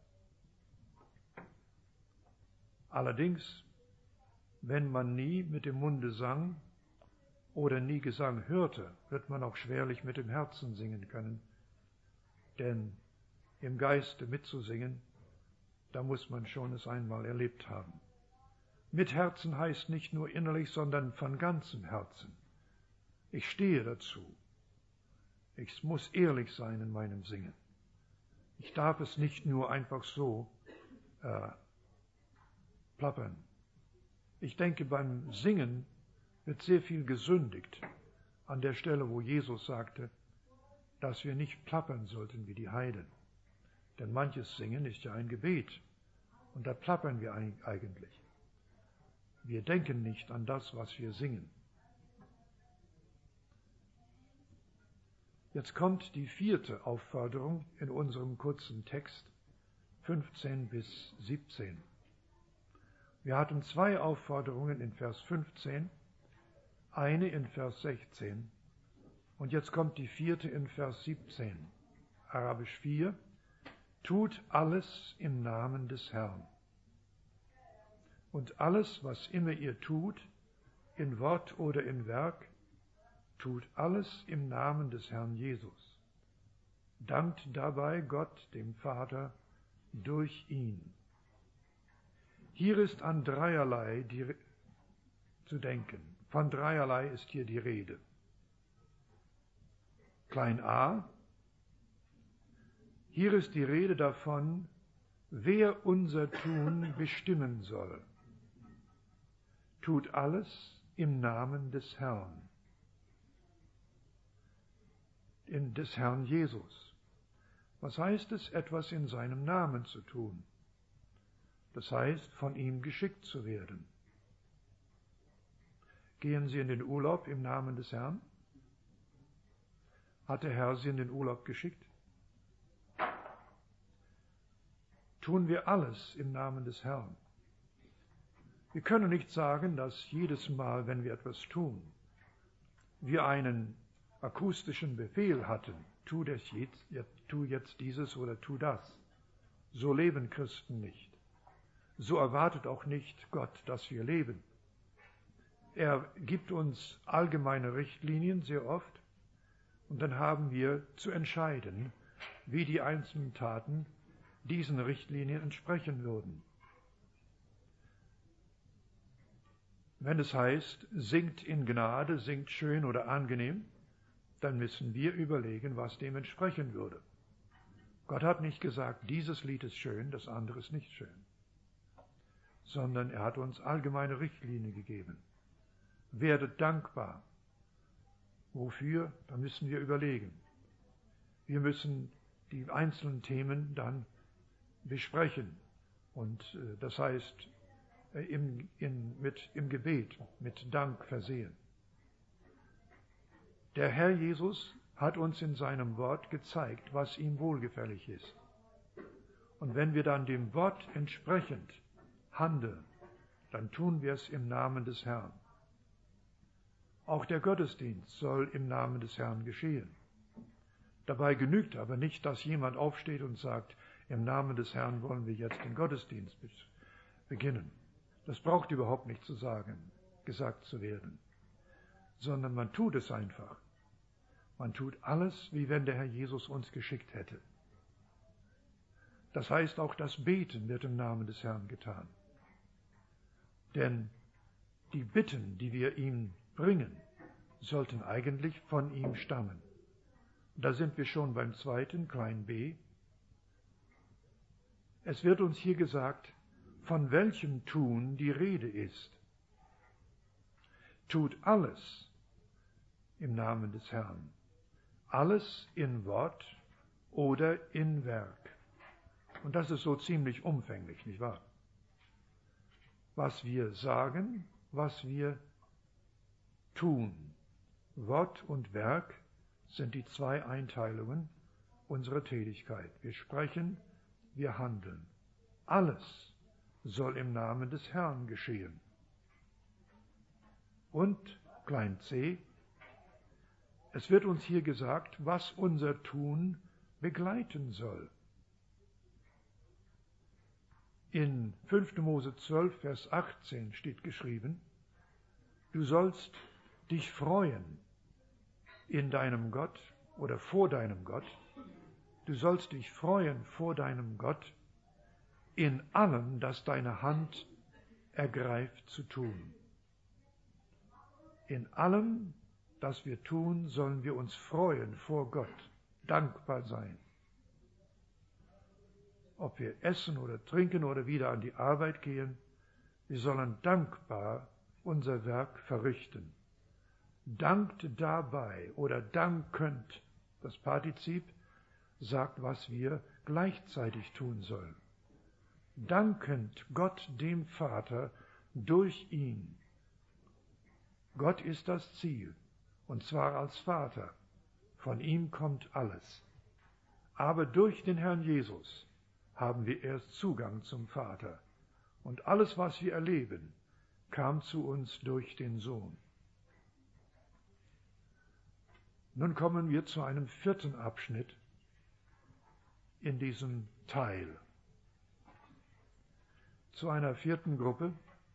Allerdings, wenn man nie mit dem Munde sang oder nie Gesang hörte, wird man auch schwerlich mit dem Herzen singen können. Denn im Geiste mitzusingen, da muss man schon es einmal erlebt haben. Mit Herzen heißt nicht nur innerlich, sondern von ganzem Herzen. Ich stehe dazu. Ich muss ehrlich sein in meinem Singen. Ich darf es nicht nur einfach so äh, plappern. Ich denke, beim Singen wird sehr viel gesündigt an der Stelle, wo Jesus sagte, dass wir nicht plappern sollten wie die Heiden. Denn manches Singen ist ja ein Gebet und da plappern wir eigentlich. Wir denken nicht an das, was wir singen. Jetzt kommt die vierte Aufforderung in unserem kurzen Text, fünfzehn bis siebzehn. Wir hatten zwei Aufforderungen in Vers fünfzehn, eine in Vers sechzehn und jetzt kommt die vierte in Vers siebzehn. Arabisch vier. Tut alles im Namen des Herrn. Und alles, was immer ihr tut, in Wort oder in Werk, tut alles im Namen des Herrn Jesus. Dankt dabei Gott, dem Vater, durch ihn. Hier ist an dreierlei die, zu denken. Von dreierlei ist hier die Rede. Klein a. Hier ist die Rede davon, wer unser Tun bestimmen soll. Tut alles im Namen des Herrn. In des Herrn Jesus. Was heißt es, etwas in seinem Namen zu tun? Das heißt, von ihm geschickt zu werden. Gehen Sie in den Urlaub im Namen des Herrn? Hat der Herr Sie in den Urlaub geschickt? Tun wir alles im Namen des Herrn. Wir können nicht sagen, dass jedes Mal, wenn wir etwas tun, wir einen akustischen Befehl hatten, tu, das jetzt, tu jetzt dieses oder tu das. So leben Christen nicht. So erwartet auch nicht Gott, dass wir leben. Er gibt uns allgemeine Richtlinien sehr oft und dann haben wir zu entscheiden, wie die einzelnen Taten diesen Richtlinien entsprechen würden. Wenn es heißt, singt in Gnade, singt schön oder angenehm, dann müssen wir überlegen, was dem entsprechen würde. Gott hat nicht gesagt, dieses Lied ist schön, das andere ist nicht schön, sondern er hat uns allgemeine Richtlinien gegeben. Werdet dankbar. Wofür? Da müssen wir überlegen. Wir müssen die einzelnen Themen dann besprechen. Und äh, das heißt, äh, im, in, mit, im Gebet, mit Dank versehen. Der Herr Jesus hat uns in seinem Wort gezeigt, was ihm wohlgefällig ist. Und wenn wir dann dem Wort entsprechend handeln, dann tun wir es im Namen des Herrn. Auch der Gottesdienst soll im Namen des Herrn geschehen. Dabei genügt aber nicht, dass jemand aufsteht und sagt, im Namen des Herrn wollen wir jetzt den Gottesdienst beginnen. Das braucht überhaupt nicht zu sagen, gesagt zu werden, sondern man tut es einfach. Man tut alles, wie wenn der Herr Jesus uns geschickt hätte. Das heißt, auch das Beten wird im Namen des Herrn getan. Denn die Bitten, die wir ihm bringen, sollten eigentlich von ihm stammen. Da sind wir schon beim zweiten, klein b. Es wird uns hier gesagt, von welchem Tun die Rede ist. Tut alles im Namen des Herrn. Alles in Wort oder in Werk. Und das ist so ziemlich umfänglich, nicht wahr? Was wir sagen, was wir tun. Wort und Werk sind die zwei Einteilungen, unsere Tätigkeit. Wir sprechen, wir handeln. Alles soll im Namen des Herrn geschehen. Und, klein c, es wird uns hier gesagt, was unser Tun begleiten soll. In fünfter Mose zwölf, Vers achtzehn steht geschrieben, du sollst dich freuen in deinem Gott oder vor deinem Gott. Du sollst dich freuen vor deinem Gott in allem, das deine Hand ergreift zu tun. In allem, das wir tun, sollen wir uns freuen vor Gott, dankbar sein. Ob wir essen oder trinken oder wieder an die Arbeit gehen, wir sollen dankbar unser Werk verrichten. Dankt dabei oder dankend, das Partizip sagt, was wir gleichzeitig tun sollen. Dankend Gott dem Vater durch ihn. Gott ist das Ziel, und zwar als Vater. Von ihm kommt alles. Aber durch den Herrn Jesus haben wir erst Zugang zum Vater. Und alles, was wir erleben, kam zu uns durch den Sohn. Nun kommen wir zu einem vierten Abschnitt in diesem Teil. Zu einer vierten Gruppe.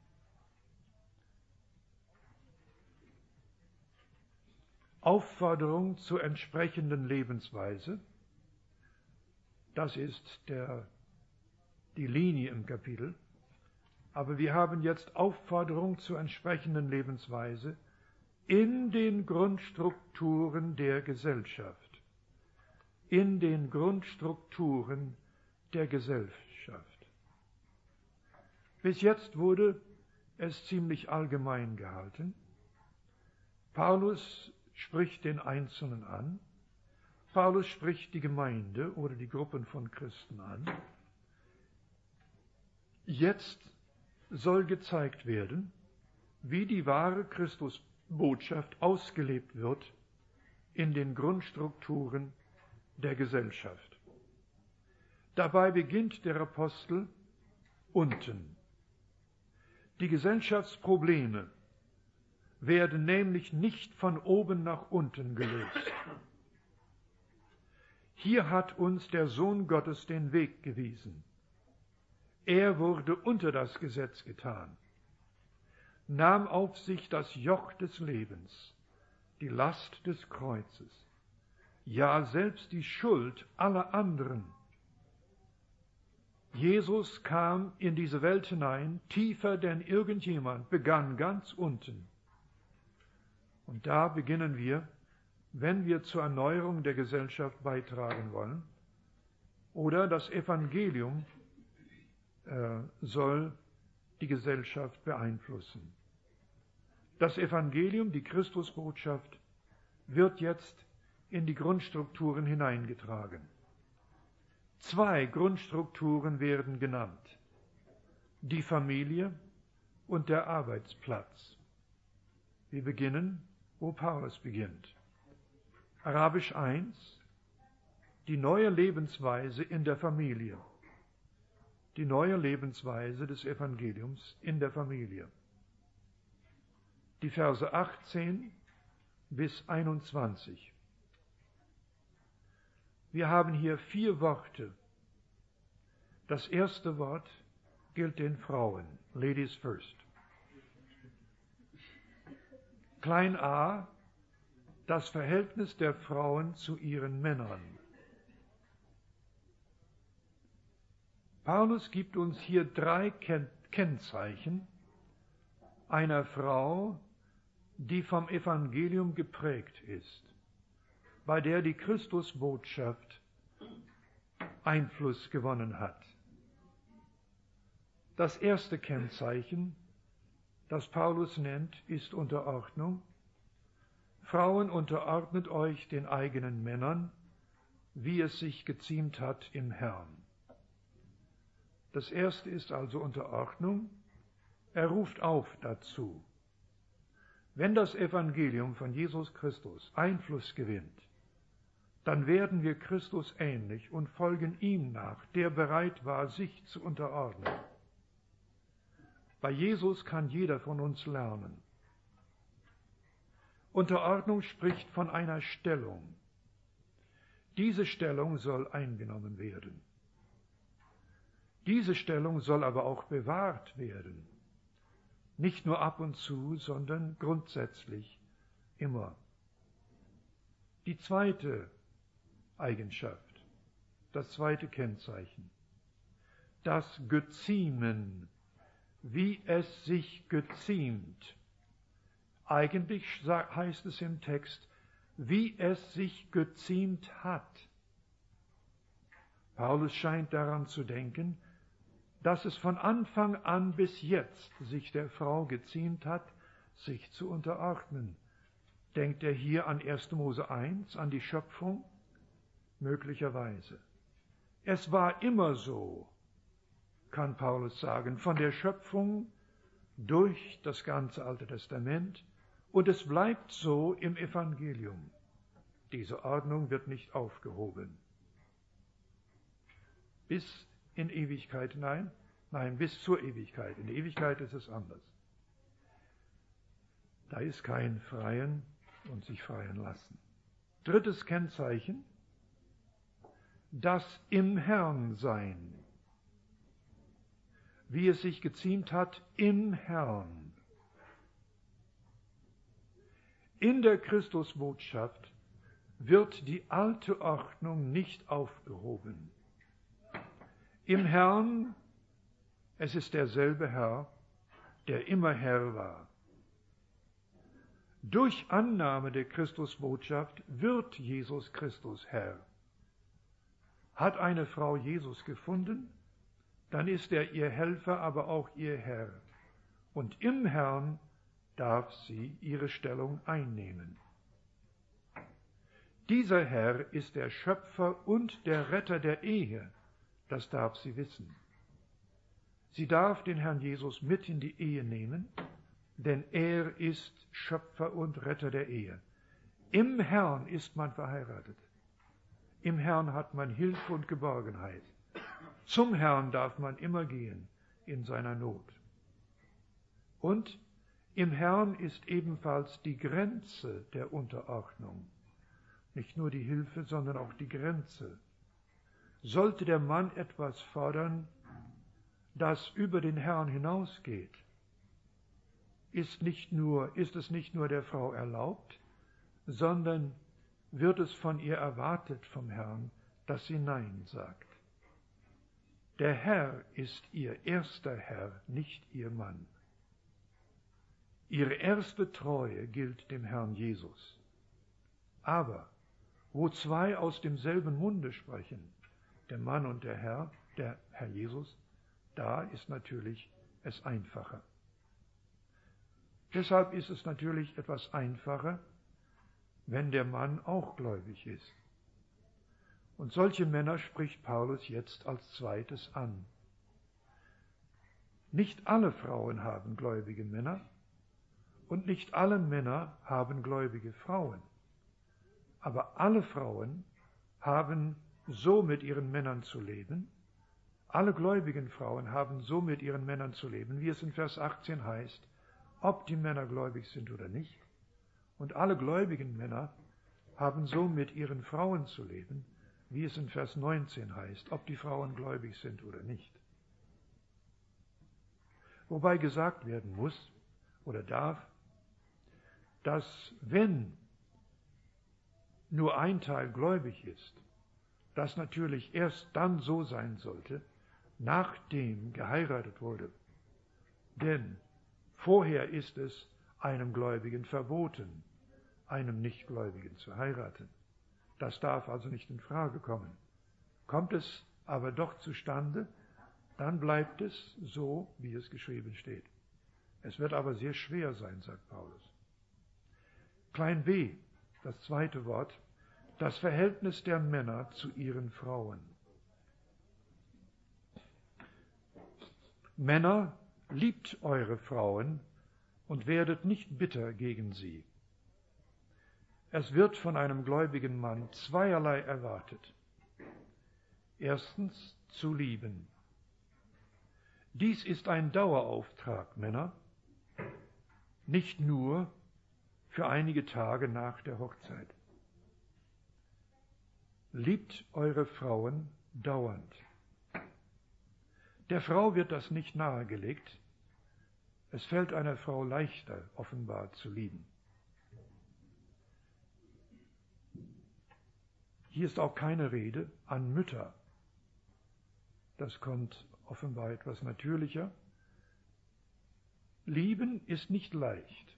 Aufforderung zur entsprechenden Lebensweise. Das ist der, die Linie im Kapitel. Aber wir haben jetzt Aufforderung zur entsprechenden Lebensweise in den Grundstrukturen der Gesellschaft. In den Grundstrukturen der Gesellschaft. Bis jetzt wurde es ziemlich allgemein gehalten. Paulus spricht den Einzelnen an. Paulus spricht die Gemeinde oder die Gruppen von Christen an. Jetzt soll gezeigt werden, wie die wahre Christusbotschaft ausgelebt wird in den Grundstrukturen der Gesellschaft. Dabei beginnt der Apostel unten. Die Gesellschaftsprobleme werden nämlich nicht von oben nach unten gelöst. Hier hat uns der Sohn Gottes den Weg gewiesen. Er wurde unter das Gesetz getan, nahm auf sich das Joch des Lebens, die Last des Kreuzes, ja selbst die Schuld aller anderen. Jesus kam in diese Welt hinein, tiefer denn irgendjemand, begann ganz unten. Und da beginnen wir, wenn wir zur Erneuerung der Gesellschaft beitragen wollen, oder das Evangelium äh, soll die Gesellschaft beeinflussen. Das Evangelium, die Christusbotschaft, wird jetzt in die Grundstrukturen hineingetragen. Zwei Grundstrukturen werden genannt: die Familie und der Arbeitsplatz. Wir beginnen, wo Paulus beginnt. Arabisch eins, die neue Lebensweise in der Familie. Die neue Lebensweise des Evangeliums in der Familie. Die Verse achtzehn bis einundzwanzig. Wir haben hier vier Worte. Das erste Wort gilt den Frauen, Ladies first. Klein a, das Verhältnis der Frauen zu ihren Männern. Paulus gibt uns hier drei Ken- Kennzeichen einer Frau, die vom Evangelium geprägt ist, bei der die Christusbotschaft Einfluss gewonnen hat. Das erste Kennzeichen, das Paulus nennt, ist Unterordnung. Frauen, unterordnet euch den eigenen Männern, wie es sich geziemt hat im Herrn. Das erste ist also Unterordnung. Er ruft auf dazu. Wenn das Evangelium von Jesus Christus Einfluss gewinnt, dann werden wir Christus ähnlich und folgen ihm nach, der bereit war, sich zu unterordnen. Bei Jesus kann jeder von uns lernen. Unterordnung spricht von einer Stellung. Diese Stellung soll eingenommen werden. Diese Stellung soll aber auch bewahrt werden. Nicht nur ab und zu, sondern grundsätzlich immer. Die zweite Eigenschaft, das zweite Kennzeichen, das Geziemen, wie es sich geziemt. Eigentlich heißt es im Text, wie es sich geziemt hat. Paulus scheint daran zu denken, dass es von Anfang an bis jetzt sich der Frau geziemt hat, sich zu unterordnen. Denkt er hier an erster Mose eins, an die Schöpfung? Möglicherweise. Es war immer so, kann Paulus sagen, von der Schöpfung durch das ganze Alte Testament, und es bleibt so im Evangelium. Diese Ordnung wird nicht aufgehoben. Bis in Ewigkeit, nein, nein, bis zur Ewigkeit. In der Ewigkeit ist es anders. Da ist kein Freien und sich freien lassen. Drittes Kennzeichen, das im Herrn sein. Wie es sich geziemt hat, im Herrn. In der Christusbotschaft wird die alte Ordnung nicht aufgehoben. Im Herrn, es ist derselbe Herr, der immer Herr war. Durch Annahme der Christusbotschaft wird Jesus Christus Herr. Hat eine Frau Jesus gefunden, dann ist er ihr Helfer, aber auch ihr Herr. Und im Herrn darf sie ihre Stellung einnehmen. Dieser Herr ist der Schöpfer und der Retter der Ehe, das darf sie wissen. Sie darf den Herrn Jesus mit in die Ehe nehmen, denn er ist Schöpfer und Retter der Ehe. Im Herrn ist man verheiratet. Im Herrn hat man Hilfe und Geborgenheit. Zum Herrn darf man immer gehen in seiner Not. Und im Herrn ist ebenfalls die Grenze der Unterordnung. Nicht nur die Hilfe, sondern auch die Grenze. Sollte der Mann etwas fordern, das über den Herrn hinausgeht, ist, nicht nur, ist es nicht nur der Frau erlaubt, sondern wird es von ihr erwartet vom Herrn, dass sie Nein sagt. Der Herr ist ihr erster Herr, nicht ihr Mann. Ihre erste Treue gilt dem Herrn Jesus. Aber wo zwei aus demselben Munde sprechen, der Mann und der Herr, der Herr Jesus, da ist natürlich es einfacher. Deshalb ist es natürlich etwas einfacher, wenn der Mann auch gläubig ist. Und solche Männer spricht Paulus jetzt als zweites an. Nicht alle Frauen haben gläubige Männer und nicht alle Männer haben gläubige Frauen. Aber alle Frauen haben so mit ihren Männern zu leben, alle gläubigen Frauen haben so mit ihren Männern zu leben, wie es in Vers achtzehn heißt, ob die Männer gläubig sind oder nicht. Und alle gläubigen Männer haben so mit ihren Frauen zu leben, wie es in Vers neunzehn heißt, ob die Frauen gläubig sind oder nicht. Wobei gesagt werden muss oder darf, dass wenn nur ein Teil gläubig ist, das natürlich erst dann so sein sollte, nachdem geheiratet wurde. Denn vorher ist es einem Gläubigen verboten, einem Nichtgläubigen zu heiraten. Das darf also nicht in Frage kommen. Kommt es aber doch zustande, dann bleibt es so, wie es geschrieben steht. Es wird aber sehr schwer sein, sagt Paulus. Klein b, das zweite Wort, das Verhältnis der Männer zu ihren Frauen. Männer, liebt eure Frauen und werdet nicht bitter gegen sie. Es wird von einem gläubigen Mann zweierlei erwartet. Erstens, zu lieben. Dies ist ein Dauerauftrag, Männer, nicht nur für einige Tage nach der Hochzeit. Liebt eure Frauen dauernd. Der Frau wird das nicht nahegelegt. Es fällt einer Frau leichter, offenbar zu lieben. Hier ist auch keine Rede an Mütter. Das kommt offenbar etwas natürlicher. Lieben ist nicht leicht.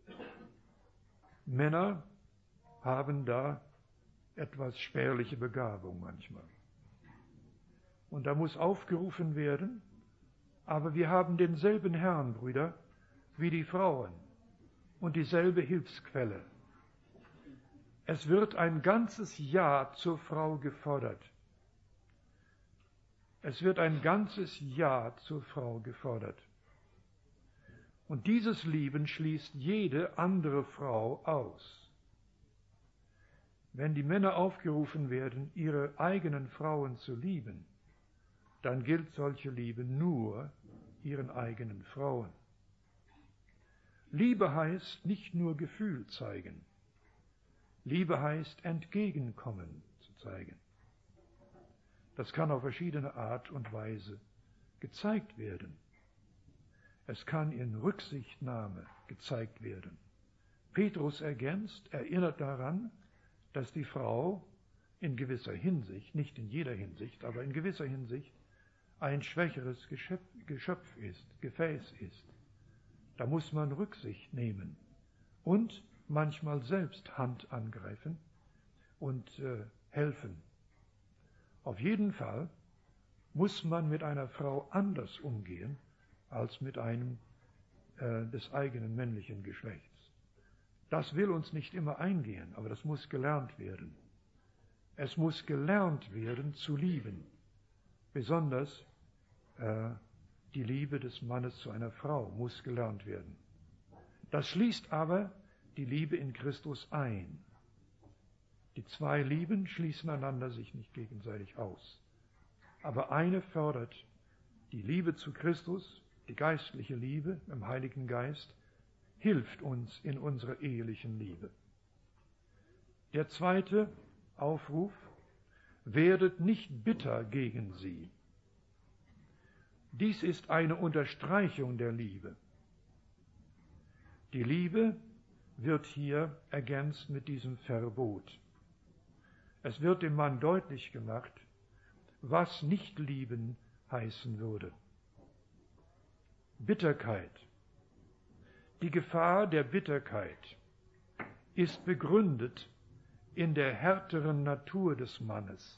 Männer haben da etwas spärliche Begabung manchmal. Und da muss aufgerufen werden, aber wir haben denselben Herrn, Brüder, wie die Frauen und dieselbe Hilfsquelle. Es wird ein ganzes Ja zur Frau gefordert. Es wird ein ganzes Ja zur Frau gefordert. Und dieses Lieben schließt jede andere Frau aus. Wenn die Männer aufgerufen werden, ihre eigenen Frauen zu lieben, dann gilt solche Liebe nur ihren eigenen Frauen. Liebe heißt nicht nur Gefühl zeigen. Liebe heißt Entgegenkommen zu zeigen. Das kann auf verschiedene Art und Weise gezeigt werden. Es kann in Rücksichtnahme gezeigt werden. Petrus ergänzt, erinnert daran, dass die Frau in gewisser Hinsicht, nicht in jeder Hinsicht, aber in gewisser Hinsicht, ein schwächeres Geschöpf, Geschöpf ist, Gefäß ist. Da muss man Rücksicht nehmen und manchmal selbst Hand angreifen und äh, helfen. Auf jeden Fall muss man mit einer Frau anders umgehen als mit einem äh, des eigenen männlichen Geschlechts. Das will uns nicht immer eingehen, aber das muss gelernt werden. Es muss gelernt werden zu lieben. Besonders äh, die Liebe des Mannes zu einer Frau muss gelernt werden. Das schließt aber die Liebe in Christus ein. Die zwei Lieben schließen einander sich nicht gegenseitig aus. Aber eine fördert die Liebe zu Christus, die geistliche Liebe im Heiligen Geist, hilft uns in unserer ehelichen Liebe. Der zweite Aufruf: Werdet nicht bitter gegen sie. Dies ist eine Unterstreichung der Liebe. Die Liebe wird hier ergänzt mit diesem Verbot. Es wird dem Mann deutlich gemacht, was nicht lieben heißen würde. Bitterkeit. Die Gefahr der Bitterkeit ist begründet in der härteren Natur des Mannes.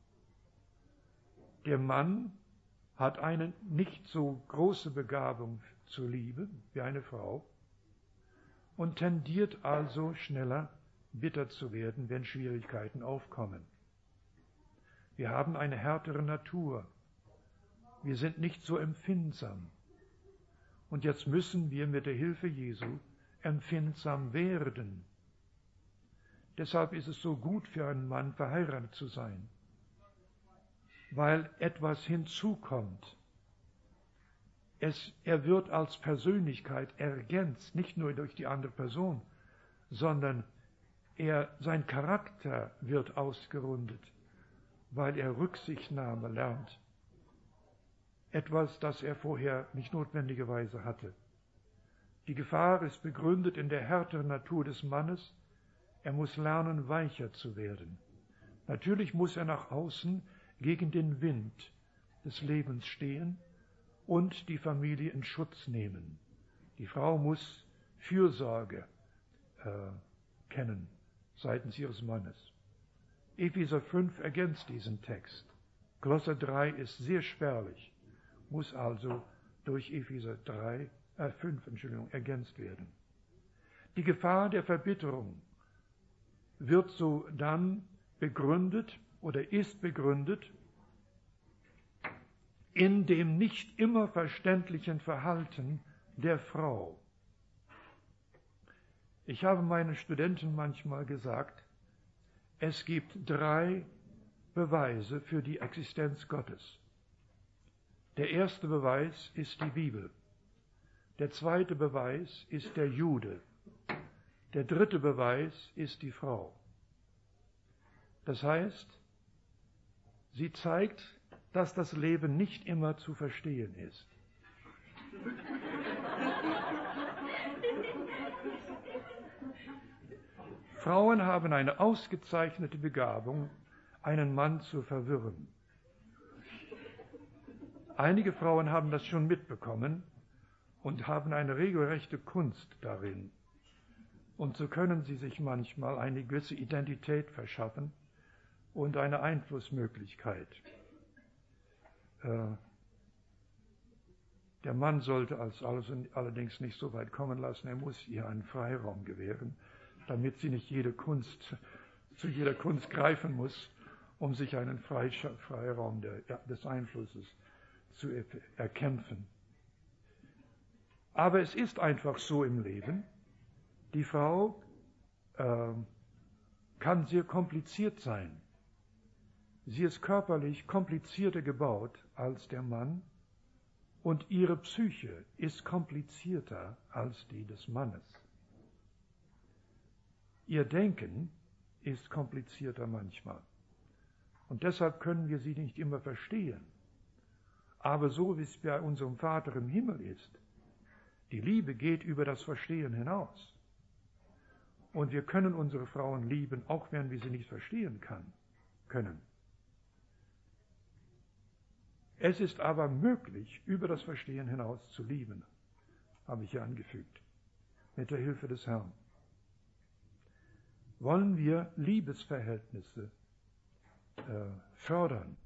Der Mann hat eine nicht so große Begabung zur Liebe wie eine Frau und tendiert also schneller bitter zu werden, wenn Schwierigkeiten aufkommen. Wir haben eine härtere Natur. Wir sind nicht so empfindsam. Und jetzt müssen wir mit der Hilfe Jesu empfindsam werden. Deshalb ist es so gut für einen Mann, verheiratet zu sein, weil etwas hinzukommt. Es, er wird als Persönlichkeit ergänzt, nicht nur durch die andere Person, sondern er, sein Charakter wird ausgerundet, weil er Rücksichtnahme lernt. Etwas, das er vorher nicht notwendigerweise hatte. Die Gefahr ist begründet in der härteren Natur des Mannes. Er muss lernen, weicher zu werden. Natürlich muss er nach außen gegen den Wind des Lebens stehen und die Familie in Schutz nehmen. Die Frau muss Fürsorge äh, kennen seitens ihres Mannes. Epheser fünf ergänzt diesen Text. Kolosser drei ist sehr spärlich, muss also durch Epheser drei, äh fünf Entschuldigung, ergänzt werden. Die Gefahr der Verbitterung wird so dann begründet oder ist begründet in dem nicht immer verständlichen Verhalten der Frau. Ich habe meinen Studenten manchmal gesagt, es gibt drei Beweise für die Existenz Gottes. Der erste Beweis ist die Bibel. Der zweite Beweis ist der Jude. Der dritte Beweis ist die Frau. Das heißt, sie zeigt, dass das Leben nicht immer zu verstehen ist. Frauen haben eine ausgezeichnete Begabung, einen Mann zu verwirren. Einige Frauen haben das schon mitbekommen und haben eine regelrechte Kunst darin. Und so können sie sich manchmal eine gewisse Identität verschaffen und eine Einflussmöglichkeit. Äh, der Mann sollte als alles allerdings nicht so weit kommen lassen, er muss ihr einen Freiraum gewähren, damit sie nicht jede Kunst, zu jeder Kunst greifen muss, um sich einen Freiraum der, des Einflusses zu erkämpfen. Aber es ist einfach so im Leben, die Frau äh, kann sehr kompliziert sein. Sie ist körperlich komplizierter gebaut als der Mann und ihre Psyche ist komplizierter als die des Mannes. Ihr Denken ist komplizierter manchmal. Und deshalb können wir sie nicht immer verstehen. Aber so wie es bei unserem Vater im Himmel ist, die Liebe geht über das Verstehen hinaus. Und wir können unsere Frauen lieben, auch wenn wir sie nicht verstehen kann, können. Es ist aber möglich, über das Verstehen hinaus zu lieben, habe ich hier angefügt, mit der Hilfe des Herrn. Wollen wir Liebesverhältnisse äh, fördern,